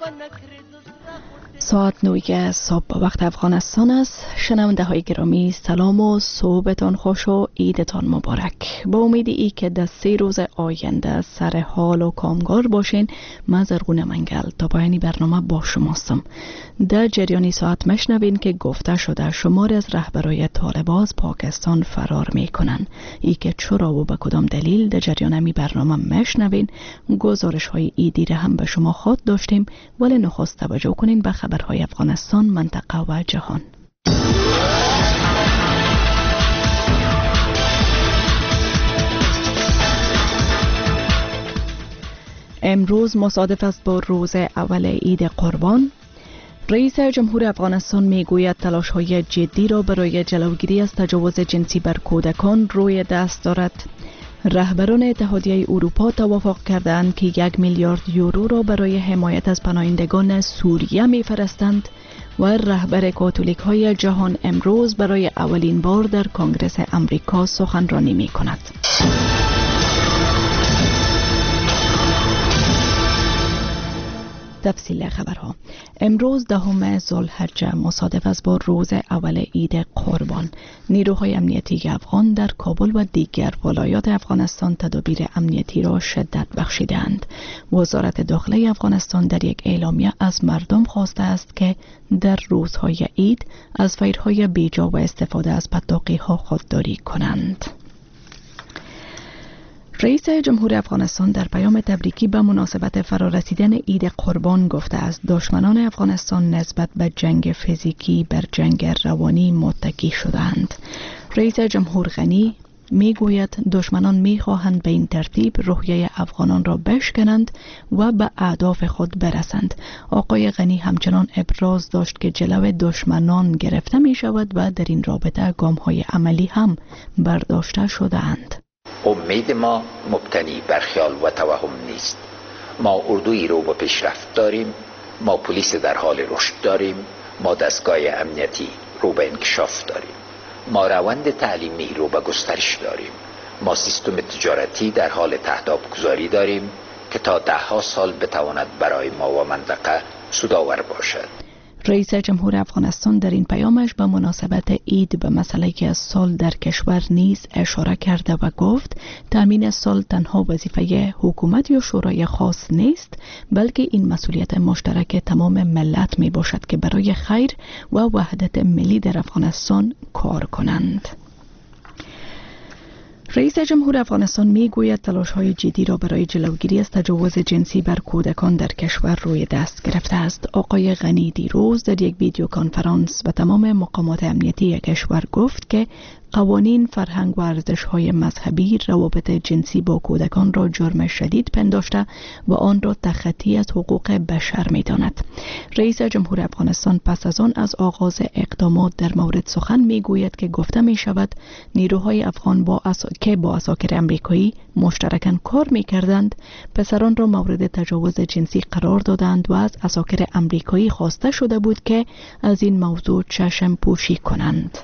ساعت 9 صبح وقت افغانستان است. شنونده های گرامی سلام و صبحتان خوش و عیدتان مبارک. با امید ای که در 3 روز آینده سر حال و کامگار باشین، من زرغون منگل تا پایانی برنامه با شماستم. در جریان ساعت مشنوین که گفته شده شمار از رهبرای طالبان از پاکستان فرار میکنن. ای که چرا و به کدام دلیل در جریان می برنامه مشنوین. گزارش های ایدی را هم به شما خود داشتیم، ولی نخست توجه کنین به خبرهای افغانستان، منطقه و جهان. امروز مصادف است با روز اول عید قربان. رئیس جمهور افغانستان میگوید تلاش‌های جدی را برای جلوگیری از تجاوز جنسی بر کودکان روی دست دارد. رهبران اتحادیه اروپا توافق کردند که 1 میلیارد یورو را برای حمایت از پناهندگان سوریه می‌فرستند و رهبر کاتولیک های جهان امروز برای اولین بار در کنگره امریکا سخنرانی می‌کند. تفصیل خبرها. امروز 10 ذوالحجه مصادف است با روز اول عید قربان. نیروهای امنیتی افغان در کابل و دیگر ولایات افغانستان تدابیر امنیتی را شدت بخشیدند. وزارت داخله افغانستان در یک اعلامیه از مردم خواسته است که در روزهای عید از فیرهای بیجا و استفاده از پتاقی‌ها خودداری کنند. رئیس جمهور افغانستان در پیام تبریکی به مناسبت فرارسیدن عید قربان گفته است دشمنان افغانستان نسبت به جنگ فیزیکی بر جنگ روانی متکی شدند. رئیس جمهور غنی میگوید دشمنان میخواهند به این ترتیب روحیه افغانان را بشکنند و به اهداف خود برسند. آقای غنی همچنان ابراز داشت که جلو دشمنان گرفته می شود و در این رابطه گام‌های عملی هم برداشته شده‌اند. امید ما مبتنی بر خیال و توهم نیست. ما اردویی رو به پیشرفت داریم، ما پلیس در حال رشد داریم، ما دستگاه امنیتی رو به انکشاف داریم، ما روند تعلیمی رو به گسترش داریم، ما سیستم تجارتی در حال تهداب گذاری داریم که تا 10 سال بتواند برای ما و منطقه سودآور باشد. رئیس جمهور افغانستان در این پیامش به مناسبت عید به مسئله که از سال در کشور نیز اشاره کرده و گفت تامین سال تنها وظیفه حکومت یا شورای خاص نیست، بلکه این مسئولیت مشترک تمام ملت می باشد که برای خیر و وحدت ملی در افغانستان کار کنند. رئیس جمهور افغانستان میگوید تلاش‌های جدی را برای جلوگیری از تجاوز جنسی بر کودکان در کشور روی دست گرفته است. آقای غنی دیروز در یک ویدیو کنفرانس به تمام مقامات امنیتی کشور گفت که قوانین، فرهنگ و ارزش‌های مذهبی روابط جنسی با کودکان را جرم شدید پنداشته و آن را تخطی از حقوق بشر می‌داند. رئیس جمهور افغانستان پس از آن از آغاز اقدامات در مورد سخن می‌گوید که گفته می‌شود نیروهای افغان با عساکر امریکایی مشترکاً کار می‌کردند، پسران را مورد تجاوز جنسی قرار دادند و از عساکر امریکایی خواسته شده بود که از این موضوع چشم پوشی کنند.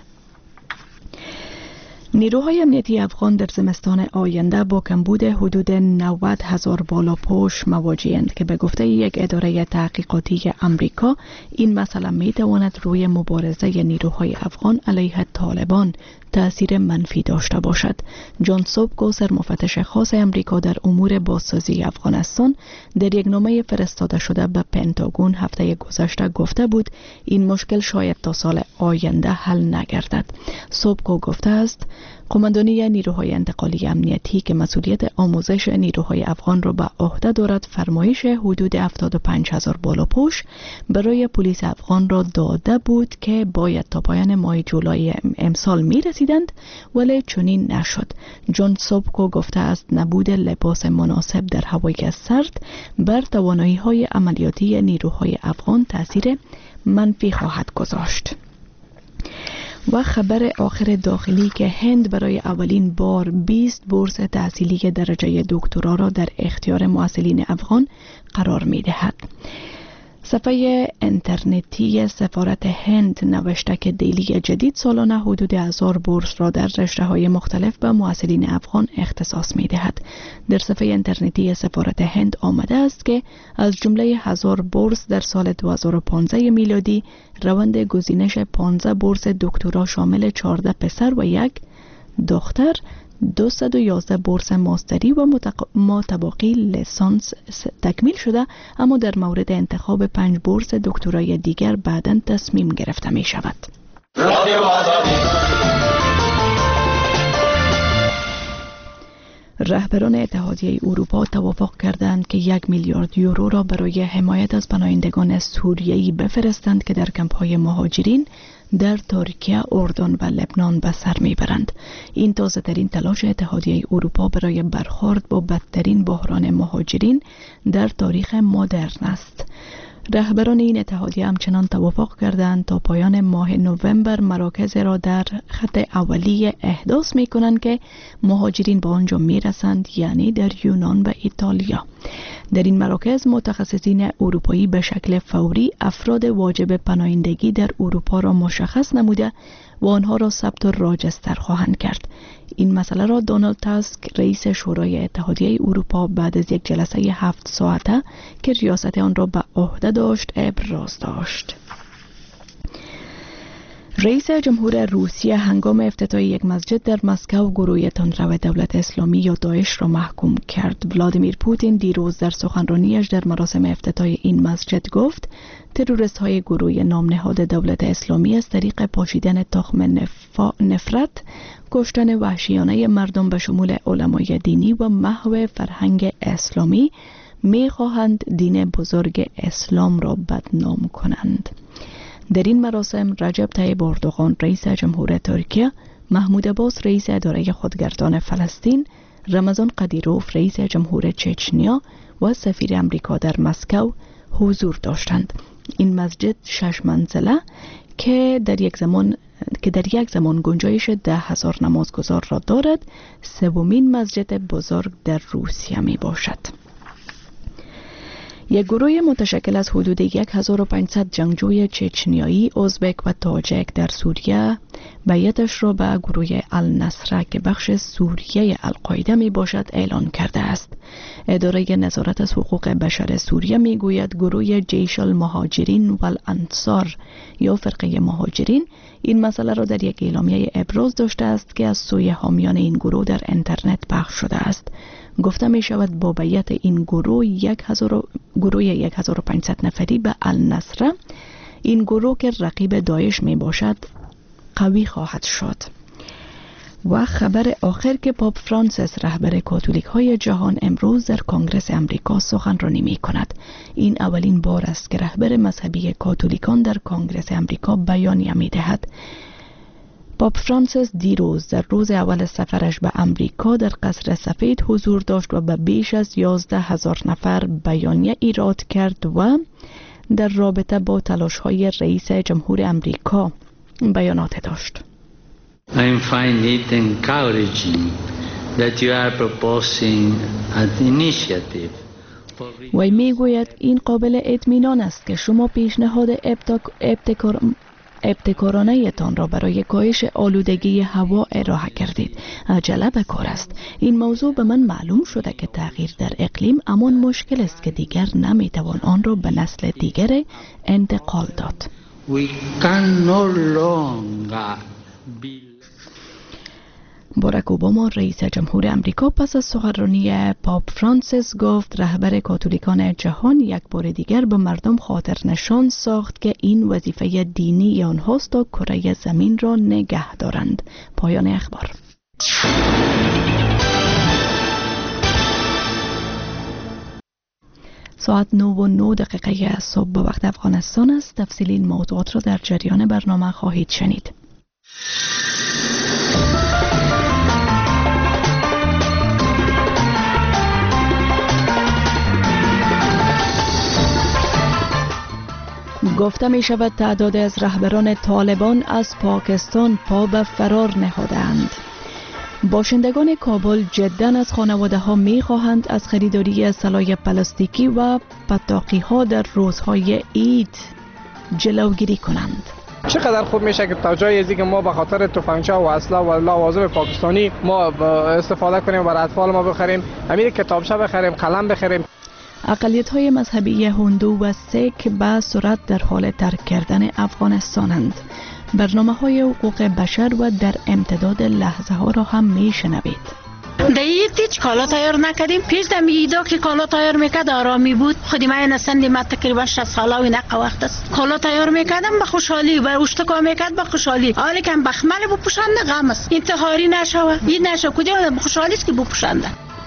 نیروهای امنیتی افغان در زمستان آینده با کمبود حدود 90,000 بالاپوش مواجه‌اند که به گفته یک اداره تحقیقاتی امریکا این مسئله می‌تواند روی مبارزه نیروهای افغان علیه طالبان تأثیر منفی داشته باشد. جان سوبکو، سرمفتش خاص امریکا در امور بازسازی افغانستان، در یک نامه فرستاده شده به پنتاگون هفته گذشته گفته بود این مشکل شاید تا سال آینده حل نگردد. سوبکو گفته است قماندانی نیروهای انتقالی امنیتی که مسئولیت آموزش نیروهای افغان را به عهده دارد فرمایش حدود 75,000 بالاپوش برای پلیس افغان را داده بود که باید تا پایان ماه جولای امسال می‌رسیدند، ولی چنین نشد. جان سوبکو گفته است نبود لباس مناسب در هوای سرد بر توانایی‌های عملیاتی نیروهای افغان تأثیر منفی خواهد گذاشت. و خبر آخر داخلی که هند برای اولین بار 20 بورس تحصیلی درجه دکترا را در اختیار محصلین افغان قرار می دهد. صفحه اینترنتی سفارت هند نوشته که دیلی جدید سالانه حدود 1000 بورس را در رشته‌های مختلف به محصلین افغان اختصاص می‌دهد. در صفحه اینترنتی سفارت هند آمده است که از جمله 1000 بورس در سال 2015 میلادی روند گزینش 15 بورس دکترا شامل 14 پسر و 1 دختر، 211 بورس ماستری و متباقی لیسانس تکمیل شده، اما در مورد انتخاب 5 بورس دکترای دیگر بعداً تصمیم گرفته می شود. رهبران اتحادیه اروپا توافق کردند که 1 میلیارد یورو را برای حمایت از پناهندگان سوریه‌ای بفرستند که در کمپ‌های مهاجرین در ترکیه، اردن و لبنان به سر میبرند. این تازه ترین تلاش اتحادیه اروپا برای برخورد با بدترین بحران مهاجرین در تاریخ مدرن است. رهبران این اتحادیه همچنان توافق کردند تا پایان ماه نوامبر مراکز را در خط اولیه احداث می کنند که مهاجرین به آنجا می رسند، یعنی در یونان و ایتالیا. در این مراکز متخصصین اروپایی به شکل فوری افراد واجب پناهندگی در اروپا را مشخص نموده و آنها را ثبت و راجستر خواهند کرد. این مسئله را دونالد تاسک رئیس شورای اتحادیه اروپا بعد از یک جلسه 7 ساعته که ریاست آن را به عهده داشت ابراز داشت. رئیس جمهور روسیه هنگام افتتاح یک مسجد در مسکو گروه تندرو دولت اسلامی یا داعش را محکوم کرد. ولادیمیر پوتین دیروز در سخنرانیش در مراسم افتتاح این مسجد گفت تروریست های گروه نامنهاد دولت اسلامی از طریق پاشیدن تخم نفرت، کشتن وحشیانه مردم به شمول علمای دینی و محو فرهنگ اسلامی می خواهند دین بزرگ اسلام را بدنام کنند. در این مراسم رجب طیب اردوغان رئیس جمهور ترکیه، محمود عباس رئیس اداره خودگردان فلسطین، رمضان قدیروف رئیس جمهور چچنیا و سفیر امریکا در مسکو حضور داشتند. این مسجد 6 منزله که در یک زمان گنجایش 10,000 نمازگزار را دارد، سومین مسجد بزرگ در روسیه می باشد. یک گروه متشکل از حدود 1500 جنگجوی چچنیایی، ازبک و تاجک در سوریه بیعتش را به گروه النصره که بخش سوریه القاعده می باشد اعلان کرده است. اداره نظارت از حقوق بشر سوریه می گوید گروه جیش المهاجرین و الانصار یا فرقه مهاجرین این مسئله را در یک اعلامیه ابراز داشته است که از سوی حامیان این گروه در اینترنت پخش شده است. گفته می شود با بیعت این گروه 1500 نفری به النصره، این گروه که رقیب داعش می باشد قوی خواهد شد. و خبر آخر که پاپ فرانسیس رهبر کاتولیک های جهان امروز در کنگره امریکا سخنرانی می کند. این اولین بار است که رهبر مذهبی کاتولیکان در کنگره امریکا بیانیه می دهد. پاپ فرانسیس دیروز در روز اول سفرش به امریکا در قصر سفید حضور داشت و به بیش از 11,000 نفر بیانیه ایراد کرد و در رابطه با تلاش‌های رئیس جمهور امریکا بیانات داشت. I find it encouraging that you are proposing an initiative. وی میگوید این قابل اطمینان است که شما پیشنهاد ابتکارانه تان را برای کاهش آلودگی هوا ارائه کردید. عجله به کار است. این موضوع به من معلوم شده که تغییر در اقلیم همان مشکل است که دیگر نمیتوان آن را به نسل دیگر انتقال داد. We can no longer be... باراک اوباما رئیس جمهور امریکا پس از سخنرانی پاپ فرانسیس گفت رهبر کاتولیکان جهان یک بار دیگر به مردم خاطر نشان ساخت که این وظیفه دینی آنهاست تا کره زمین را نگه دارند. پایان اخبار. ساعت 9:09 صبح به وقت افغانستان است. تفصیل این موضوعات را در جریان برنامه خواهید شنید. گفته می شود تعداد از رهبران طالبان از پاکستان پا به فرار نهادند. باشندگان کابل جداً از خانواده ها می خواهند از خریداری سلاح پلاستیکی و پتاقی ها در روزهای عید جلوگیری کنند. چقدر خوب میشه که تا جای ازی که ما به خاطر تفنگچه و اسلحه و لوازم پاکستانی ما استفاده کنیم برای اطفال ما بخریم، همین کتابچه بخریم، قلم بخریم. اقلیت‌های مذهبی هندو و سیک به سرعت در حال ترک کردن افغانستانند. برنامه‌های حقوق بشر و در امتداد لحظه ها را هم میشنوید. دیگه هیچ کالا تیار نکردیم. پیش دم ایدا که کالا تیار میکرد آرامی بود. خودی من سندی ما تقریبا 60 ساله و نق وقت است. کالا تیار میکردم به خوشحالی، بر اشتکا میکرد به خوشحالی. حالا که بخمل بپوشنده غم است. انتحاری نشوه. این نشو کجا خوشحالی است که بپوشنده.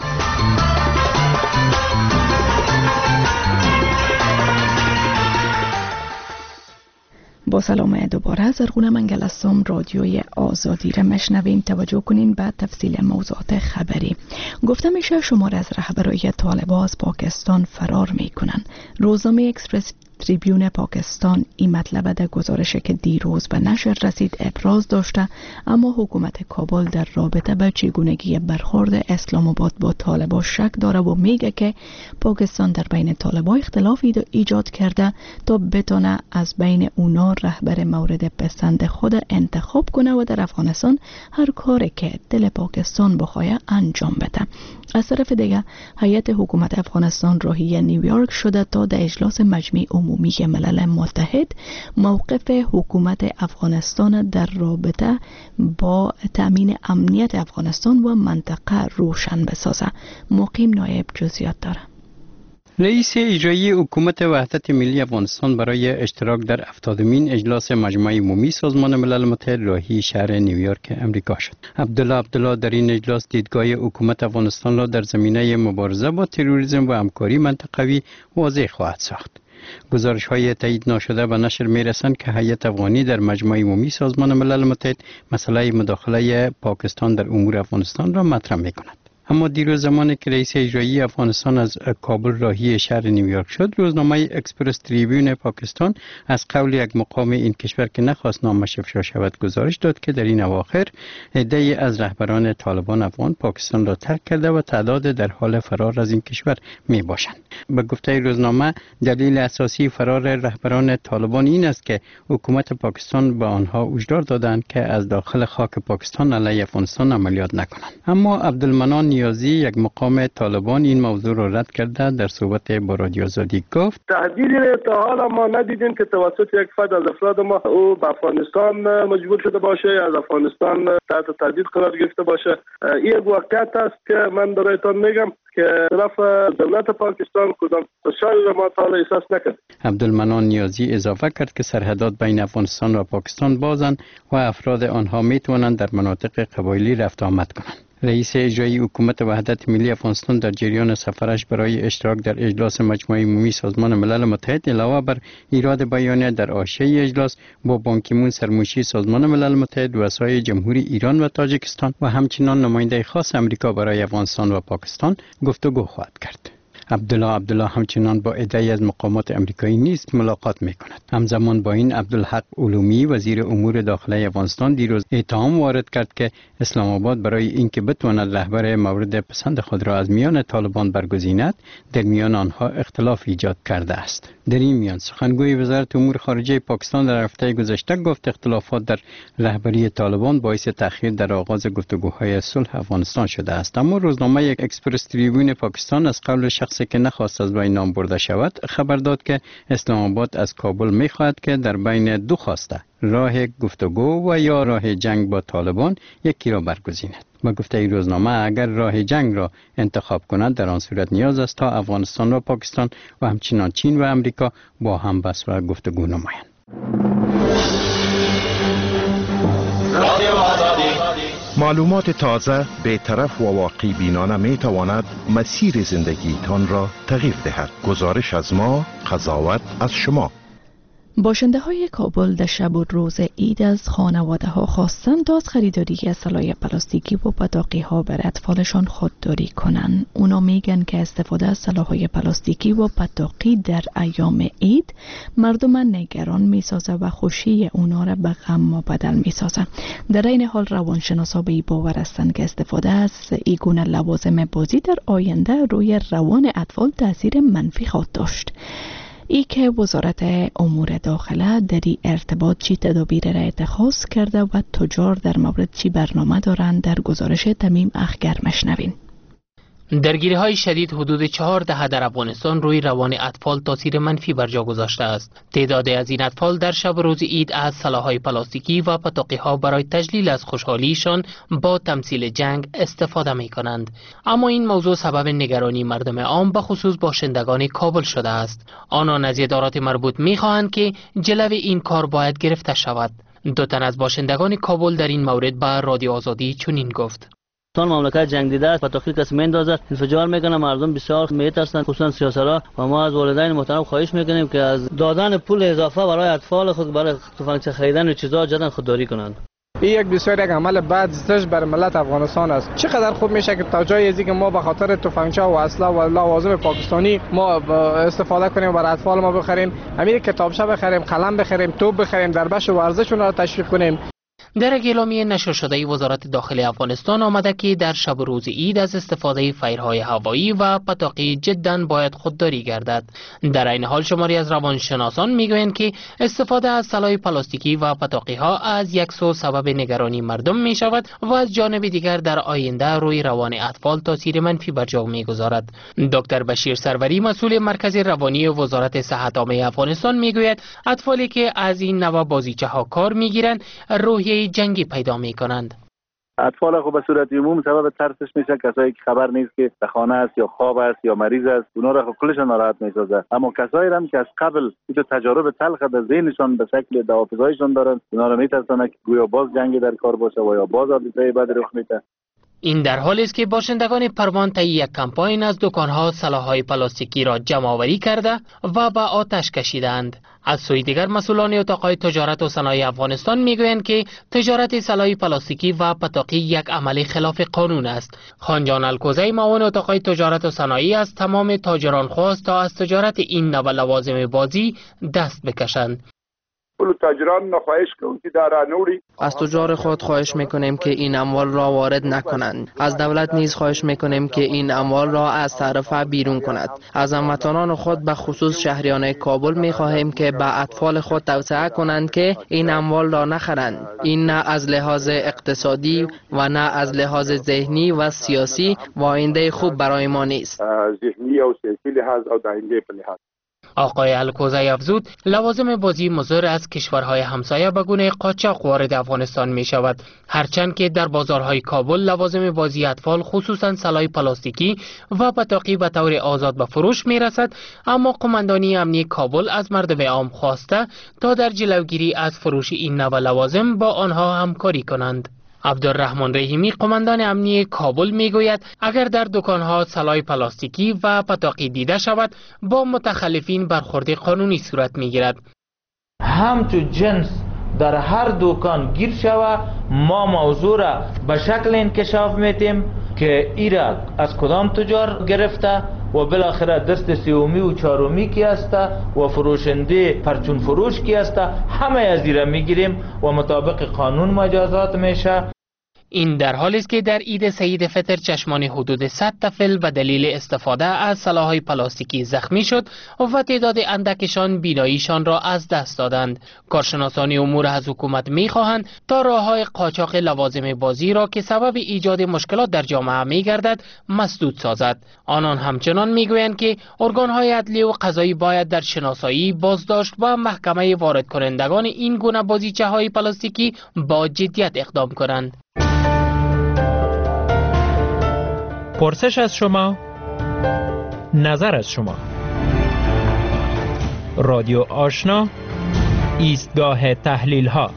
با سلام دوباره زرغونه منگل هستم. رادیوی آزادی را مشنوین. توجه کنین به تفصیل موضوعات خبری. گفته میشه شمار از رهبرای طالبان از پاکستان فرار میکنن. روزنامه اکسپرس تریبیون پاکستان این مطلب در گزارشی که دیروز به نشر رسید ابراز داشته، اما حکومت کابل در رابطه با چگونگی برخورد اسلام آباد با طالبان شک داره و میگه که پاکستان در بین طالبان اختلافی ایجاد کرده تا بتونه از بین اونا رهبر مورد پسند خود انتخاب کنه و در افغانستان هر کاری که دل پاکستان بخواد انجام بده. از طرف دیگه هیئت حکومت افغانستان راهی نیویورک شده تا در اجلاس مجمع عمومی ملل متحد موقف حکومت افغانستان در رابطه با تأمین امنیت افغانستان و منطقه روشن بسازه. مقیم نایب جزئیات داره. رئیس اجرایی حکومت وحدت ملی افغانستان برای اشتراک در 70مین اجلاس مجمع عمومی سازمان ملل متحد راهی شهر نیویورک امریکا شد. عبدالله در این اجلاس دیدگاه حکومت افغانستان را در زمینه مبارزه با تروریسم و همکاری منطقوی واضح خواهد ساخت. گزارش های تایید ناشده به نشر می رسند که هیئت افغانی در مجمع عمومی سازمان ملل متحد مسئله مداخله پاکستان در امور افغانستان را مطرح می کند. اما دیروز زمانی که رئیس اجرایی افغانستان از کابل راهی شهر نیویورک شد، روزنامه اکسپرس تریبیون پاکستان از قول یک مقام این کشور که نخواست نامش افشا شود گزارش داد که در این اواخر عده‌ای از رهبران طالبان افغان پاکستان را ترک کرده و تعداد در حال فرار از این کشور می باشند. به گفته روزنامه دلیل اساسی فرار رهبران طالبان این است که حکومت پاکستان به آنها هشدار دادند که از داخل خاک پاکستان علیه افغانستان عملیات نکنند. اما عبدالمنان نیازی یک مقام طالبان این موضوع را رد کرده. در صحبت با رادیو آزادی گفت تهدیدی تا حالا ما ندیدیم که توسط یک فرد از افراد ما او به افغانستان مجبور شده باشه، از افغانستان تحت تهدید قرار گرفته باشه. این یک واقعیت است که من برایتان میگم که طرف دولت پاکستان کدام فشاری را ما تا حالا احساس نکرد. عبدالمنان نیازی اضافه کرد که سرحدات بین افغانستان و پاکستان بازند و افراد آنها می توانند در مناطق قبایلی رفت آمد کنند. رئیس اجرایی حکومت وحدت ملی افغانستان در جریان سفرش برای اشتراک در اجلاس مجمع عمومی سازمان ملل متحد علاوه بر ایراد بیانیه در حاشیه اجلاس با بان کی مون سرمنشی سازمان ملل متحد، رؤسای جمهوری ایران و تاجیکستان و همچنین نماینده خاص امریکا برای افغانستان و پاکستان گفتگو خواهد کرد. عبدالله همچنان با عده‌ای از مقامات امریکایی نیز ملاقات می‌کند. همزمان با این عبدالحق علومی وزیر امور داخلی افغانستان دیروز اتهام وارد کرد که اسلام آباد برای اینکه بتواند رهبر مورد پسند خود را از میان طالبان برگزیند در میان آنها اختلاف ایجاد کرده است. در این میان سخنگوی وزارت امور خارجه پاکستان در هفته گذشته گفت اختلافات در رهبری طالبان باعث تأخیر در آغاز گفتگوهای صلح افغانستان شده است. اما روزنامه اکسپرس تریبیون پاکستان از قول شخصی که نخواست از بین نام برده شود خبر داد که اسلام آباد از کابل می‌خواهد که در بین دو خواسته راه گفتگو و یا راه جنگ با طالبان یکی را برگزیند. با گفته این روزنامه اگر راه جنگ را انتخاب کند در آن صورت نیاز است تا افغانستان و پاکستان و همچنین چین و امریکا با هم بحث و گفتگو نمایند. معلومات تازه، بی‌طرف و واقعی بینانه می تواند مسیر زندگیتان را تغییر دهد. گزارش از ما، قضاوت از شما. باشنده های کابل در شب و روز عید از خانواده ها خواستند تا از خریداری سلاح پلاستیکی و پتاقی ها بر اطفالشان خودداری کنند. اونا میگن که استفاده از سلاح های پلاستیکی و پتاقی در ایام عید مردم نگران میسازه و خوشی اونا را به غم بدل میسازه. در این حال روانشناسا به این باور هستند که استفاده از این گونه لوازم بازی در آینده روی روان اطفال تاثیر منفی خواهد داشت. ای که وزارت امور داخله در این ارتباط چی تدابیر را اتخاذ کرده و تجار در مورد چی برنامه دارند در گزارش تمیم اخگر مشنوین. درگیری‌های شدید حدود 4 دهه در افغانستان روی روان اطفال تاثیر منفی بر جا گذاشته است. تعدادی از این اطفال در شب روز عید از سلاح‌های پلاستیکی و پتاقی‌ها برای تجلیل از خوشحالیشان با تمثیل جنگ استفاده می‌کنند. اما این موضوع سبب نگرانی مردم عام به خصوص باشندگان کابل شده است. آنان از ادارات مربوط می‌خواهند که جلوی این کار باید گرفته شود. 2 تن از باشندگان کابل در این مورد به رادیو آزادی چنین گفت: تان مملکت جنگ دیده است، پتاقی کسی میندازه، انفجار میکنه، مردم بسیار میترسن، خصوصا سیاسرا. و ما از والدین محترم خواهش میکنیم که از دادن پول اضافه برای اطفال خود برای تفنگچی خریدن و چیزا جدا خودداری کنند. این بسیار یک عمل بد زشت بر ملت افغانستان است. چقدر خوب میشه که تا جای ازی که ما به خاطر تفنگچه و اسلحه و لوازم پاکستانی ما استفاده کنیم و برای اطفال ما بخریم، امیر کتابچه بخریم، قلم بخریم، توپ بخریم، دربش ورزششون را تشویق کنیم. در یک اعلامیه نشر شده وزارت داخلی افغانستان آمده که در شب روز عید از استفاده فیرهای هوایی و پتاقی جداً باید خودداری گردد. در این حال شماری از روانشناسان میگویند که استفاده از سلاح پلاستیکی و پتاقی ها از یک سو سبب نگرانی مردم می شود و از جانب دیگر در آینده روی روان اطفال تاثیر منفی بر جا میگذارد. دکتر بشیر سروری مسئول مرکز روانی وزارت صحت عامه افغانستان میگوید اطفالی که از این نوع بازیچه ها کار میگیرند روحیه جنگی پیدا می کنند. اطفال خو به صورت عموم سبب ترسش میشه کسایی که خبر نیست که در خانه است یا خواب است یا مریض است، اونا را کلش ناراحت میسازه. اما کسایی هم که از قبل این تجارب تلخ در ذهنشان به شکل دوافزایشان دارن، اونا را میترسونه که گویا باز جنگی در کار باشه و یا باز حادثه بد رخ میده. این در حالی است که باشندگان پروان طی یک کمپاین از دکان‌ها سلاح‌های پلاستیکی را جمع آوری کرده و به آتش کشیدند. از سوی دیگر مسئولان اتاق‌های تجارت و صنایع افغانستان میگویند که تجارت سلاح پلاستیکی و پتاقی یک عمل خلاف قانون است. خانجان الکوزی معاون اتاق‌های تجارت و صنایع از تمام تاجران خواست تا از تجارت این نوع لوازم بازی دست بکشند. از تجار خود خواهش میکنیم که این اموال را وارد نکنند. از دولت نیز خواهش میکنیم که این اموال را از تعرفه بیرون کند. از هموطنان خود به خصوص شهریان کابل میخواهیم که به اطفال خود توصیه کنند که این اموال را نخرند. این نه از لحاظ اقتصادی و نه از لحاظ ذهنی و سیاسی آینده خوب برای ما نیست. ذهنی و سیاسی لحاظ او د آینده په لحاظ. آقای الکوزی افزود لوازم بازی مضر از کشورهای همسایه به گونه قاچاق وارد افغانستان می شود، هرچند که در بازارهای کابل لوازم بازی اطفال خصوصا سلاح پلاستیکی و پتاقی به طور آزاد به فروش می رسد، اما قماندانی امنی کابل از مردم عام خواسته تا در جلوگیری از فروش این نوع لوازم با آنها همکاری کنند. عبدالرحمن رحیمی قماندان امنی کابل میگوید اگر در دکانها سلاح پلاستیکی و پتاقی دیده شود با متخلفین برخورد قانونی صورت میگیرد. همچو جنس در هر دکان گیر شود ما موضوع را به شکل انکشاف میتیم که ایرا از کدام تجار گرفته و بالاخره دست سومی و چهارمی کی است و فروشنده پرچون فروش کی است، همه از ایرا میگیریم و مطابق قانون مجازات میشه. این در حالی است که در عید سعید فطر چشمان حدود 100 طفل به دلیل استفاده از سلاح‌های پلاستیکی زخمی شد و تعداد اندکشان بیناییشان را از دست دادند. کارشناسان امور از حکومت می‌خواهند تا راه‌های قاچاق لوازم بازی را که سبب ایجاد مشکلات در جامعه می‌گردد مسدود سازد. آنان همچنان می‌گویند که ارگان‌های عدلی و قضایی باید در شناسایی، بازداشت و محکمه وارد کنندگان این گونه بازیچه‌های پلاستیکی با جدیت اقدام کنند. پرسش از شما، نظر از شما. رادیو آشنا، ایستگاه تحلیل ها.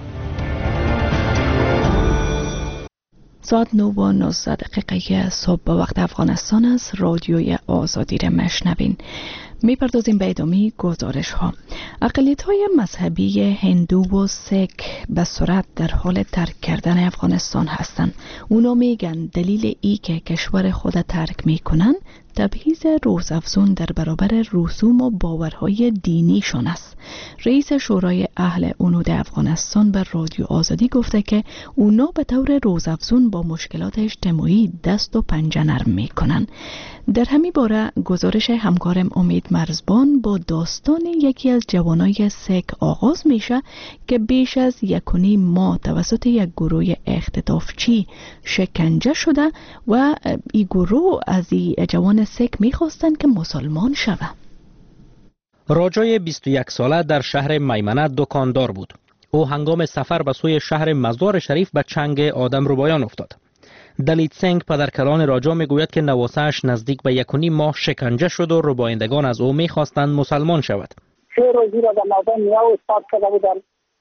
ساعت 9:19 صبح به وقت افغانستان است. رادیوی آزادی را مشنوین. می‌پردازیم به ادامه گزارش ها. اقلیت‌های مذهبی هندو و سیک به سرعت در حال ترک کردن افغانستان هستند. اونا میگن دلیل ای که کشور خود ترک میکنن تبعیض روزافزون در برابر رسوم و باورهای دینیشان است. رئیس شورای اهل هنود افغانستان به رادیو آزادی گفته که اونا به طور روزافزون با مشکلات اجتماعی دست و پنجه نرم میکنن. در همین باره گزارش همکارم امید مرزبان با داستان یکی از جوانای سیک آغاز میشه که بیش از 1.5 ماه توسط یک گروه اختطافچی شکنجه شده و این گروه از این جوان سیک میخواستن که مسلمان شوه. راجای 21 ساله در شهر میمنه دکاندار بود. او هنگام سفر به سوی شهر مزار شریف به چنگ آدمربایان افتاد. دلیت سنگ پدرکلان راجا میگوید که نواسه‌اش نزدیک به 1.5 ماه شکنجه شد و ربایندگان از او میخواستند مسلمان شود. 3 روزی را در مادان نیا استاد کرده بودن.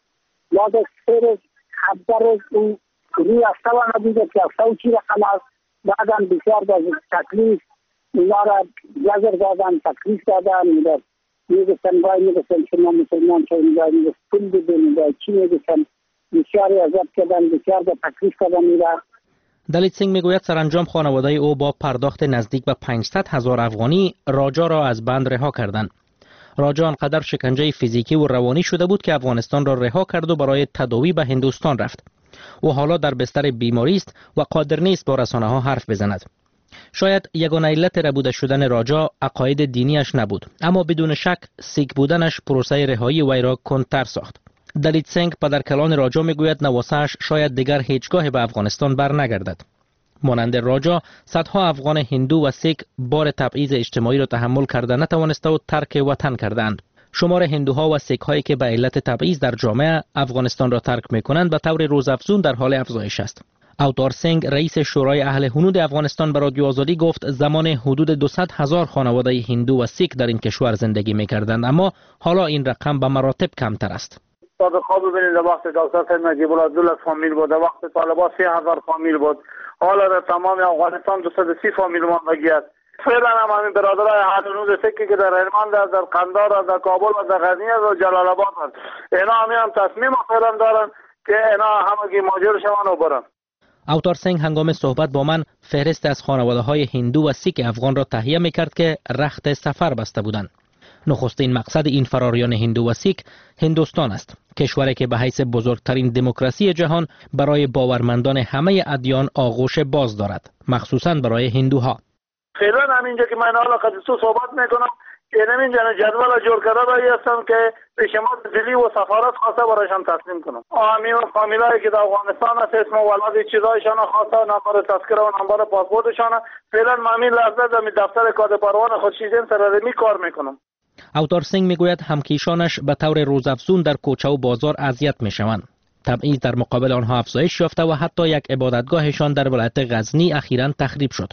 یاد 3 روز 17 روز اون روی افتوا نبوده که افتوا چی رقم است. بعدم بسیار از تکلیف اینا را جزر دادن، تکلیف دادن. میگفتن باید میگفتن شما مسلمان شدید، باید میگفت پول بدین، باید چی میگفتن. بسیاری عذاب کردن، بسیار به تکلیف دادن میره. دلیت سنگ میگوید سرانجام خانواده او با پرداخت نزدیک به 500,000 افغانی راجا را از بند رها کردند. راجا آنقدر شکنجه فیزیکی و روانی شده بود که افغانستان را رها کرد و برای تداوی به هندوستان رفت. او حالا در بستر بیماری است و قادر نیست با رسانه‌ها حرف بزند. شاید یگانه علت ربوده شدن راجا عقاید دینیش نبود، اما بدون شک سیک بودنش پروسه رهایی وی را کندتر ساخت. دلیت سنگ پدرکلان راجا میگوید نواسه‌اش شاید دیگر هیچگاه به افغانستان بر نگردد. مانند راجا صدها افغان هندو و سیک بار تبعیض اجتماعی را تحمل کرده نتوانسته و ترک وطن کردند. شمار هندوها و سیک هایی که به علت تبعیض در جامعه افغانستان را ترک میکنند به طور روزافزون در حال افزایش است. اوتار سنگ رئیس شورای اهل هنود افغانستان به رادیو آزادی گفت زمان حدود 200,000 خانواده هندو و سیک در این کشور زندگی میکردند، اما حالا این رقم به مراتب کمتر است. سابقا ببینید در وقت دکتر سید نجیب الله دوله فامیل بود، در وقت طالبان 30,000 فامیل بود. حالا در تمام افغانستان 230 فامیل ماندگی است. فعلا هم همین برادرای اهل هنود سیکی که در هلمند است، در قندهار است، در کابل است، در غزنی است و جلال آباد است. اینا هم تصمیم فعلا دارن که اینا همگی ماجر شوند و برن. اوتار سنگ هنگام صحبت با من فهرست از خانواده های هندو و سیک افغان را تهیه میکرد که رخت سفر بسته بودند. نخستین مقصد این فراریان هندو و سیک هندوستان است، کشوری که به حیث بزرگترین دموکراسی جهان برای باورمندان همه ادیان آغوش باز دارد، مخصوصاً برای هندوها. فعلا همینجا که من حالا خدیسو صحبت میکنم که اینجا جدول جور کرده رایی هستم که پیشمات دلی و سفارت خواسته برایشان تسلیم کنم. همین فامیلایی که در افغانستان هست اسم و ولادی چیزایشان خواسته، نمبر تذکره و نمبر پاسپورتشان. فعلا همین لحظه در دفتر کاد پروانه خودشیزن سررمی کار میکنم. اوتار سنگ میگوید همکیشانش به طور روزافزون در کوچه و بازار اذیت میشوند. تبعیض در مقابل آنها افزایش یافته و حتی یک عبادتگاهشان در ولایت غزنی اخیراً تخریب شد.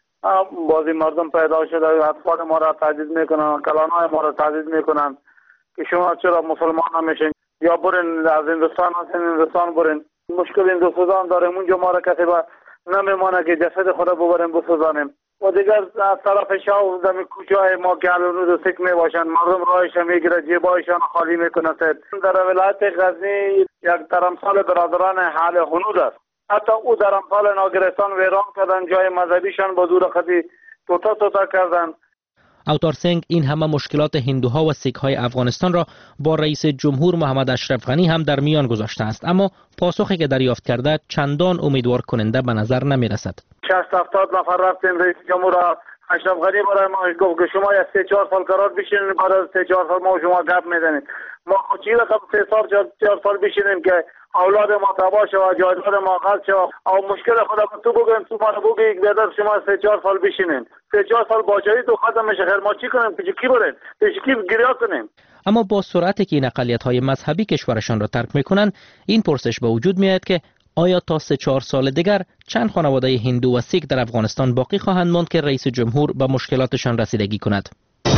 بعضی مردم پیدا شده اطفال ما را تهدید میکنن، کلانهای ما را تهدید میکنن که شما چرا مسلمان نمیشین، یا برین از هندوستان برین. مشکل هندوستان داریم، اونجا ما را کسی با نمیمانه که جسد خود ببریم بسوزانیم. و دیگر از طرف شاو دمی کوچه های ما که الان دو سک میباشن، مردم راهش میگیره، جیبایشان خالی میکنه. در ولایت غزنی یک ترمسال برادران اهل هنود است. حتی او در امثال ناگرستان ویران کردن، جای مذهبیشان با زور خودی توتا کردن. اوتار سنگ این همه مشکلات هندوها و سیک های افغانستان را با رئیس جمهور محمد اشرف غنی هم در میان گذاشته است، اما پاسخی که دریافت کرده چندان امیدوار کننده به نظر نمی رسد. 60-70 نفر رفتیم، رئیس جمهور اشرف غنی برای ما گفت که شما یا 3-4 سال قرار بشینید، برای 3-4 سال ما شما گپ میزنید. ما خودی رقم 3-4 سال بشینیم که اولاد ما تباه شد و جایداد ما غصب شد. او مشکل خدا تو بگویم، تو ما بگو یک بیادر شما 3-4 سال بشینین، 3-4 سال باجایی تو ختم میشه. خیر ما چی کنیم؟ پیش کی بریم؟ پیش کی گریه کنیم؟ اما با سرعتی که این اقلیت‌های مذهبی کشورشان را ترک میکنند، این پرسش به وجود میاد که آیا تا 3-4 سال دیگر چند خانواده هندو و سیک در افغانستان باقی خواهند ماند که رئیس جمهور به مشکلاتشان رسیدگی کند؟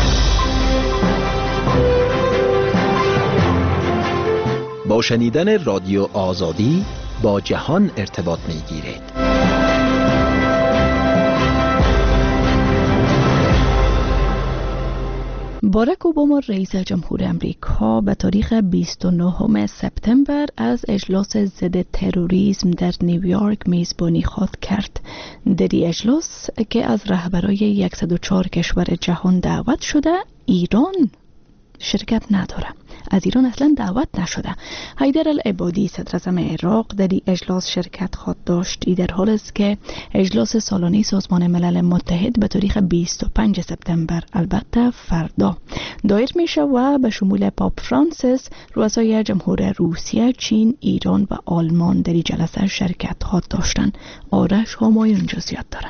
با شنیدن رادیو آزادی با جهان ارتباط می‌گیرید. باراک اوباما رئیس جمهور امریکا به تاریخ 29 سپتامبر از اجلاس ضد تروریسم در نیویورک میزبانی خواهد کرد. در این اجلاس که از رهبرای 104 کشور جهان دعوت شده، ایران شرکت نداره. از ایران اصلا دعوت نشده. حیدر العبادی صدر اعظم عراق در این اجلاس شرکت خواهد داشت. این در حال است که اجلاس سالانه سازمان ملل متحد به تاریخ 25 سپتامبر، البته فردا، دایر میشه و به شمول پاپ فرانسیس، رؤسای جمهور روسیه، چین، ایران و آلمان در این جلسه شرکت خواهد داشتند. آرش همایون جزئیات دارن.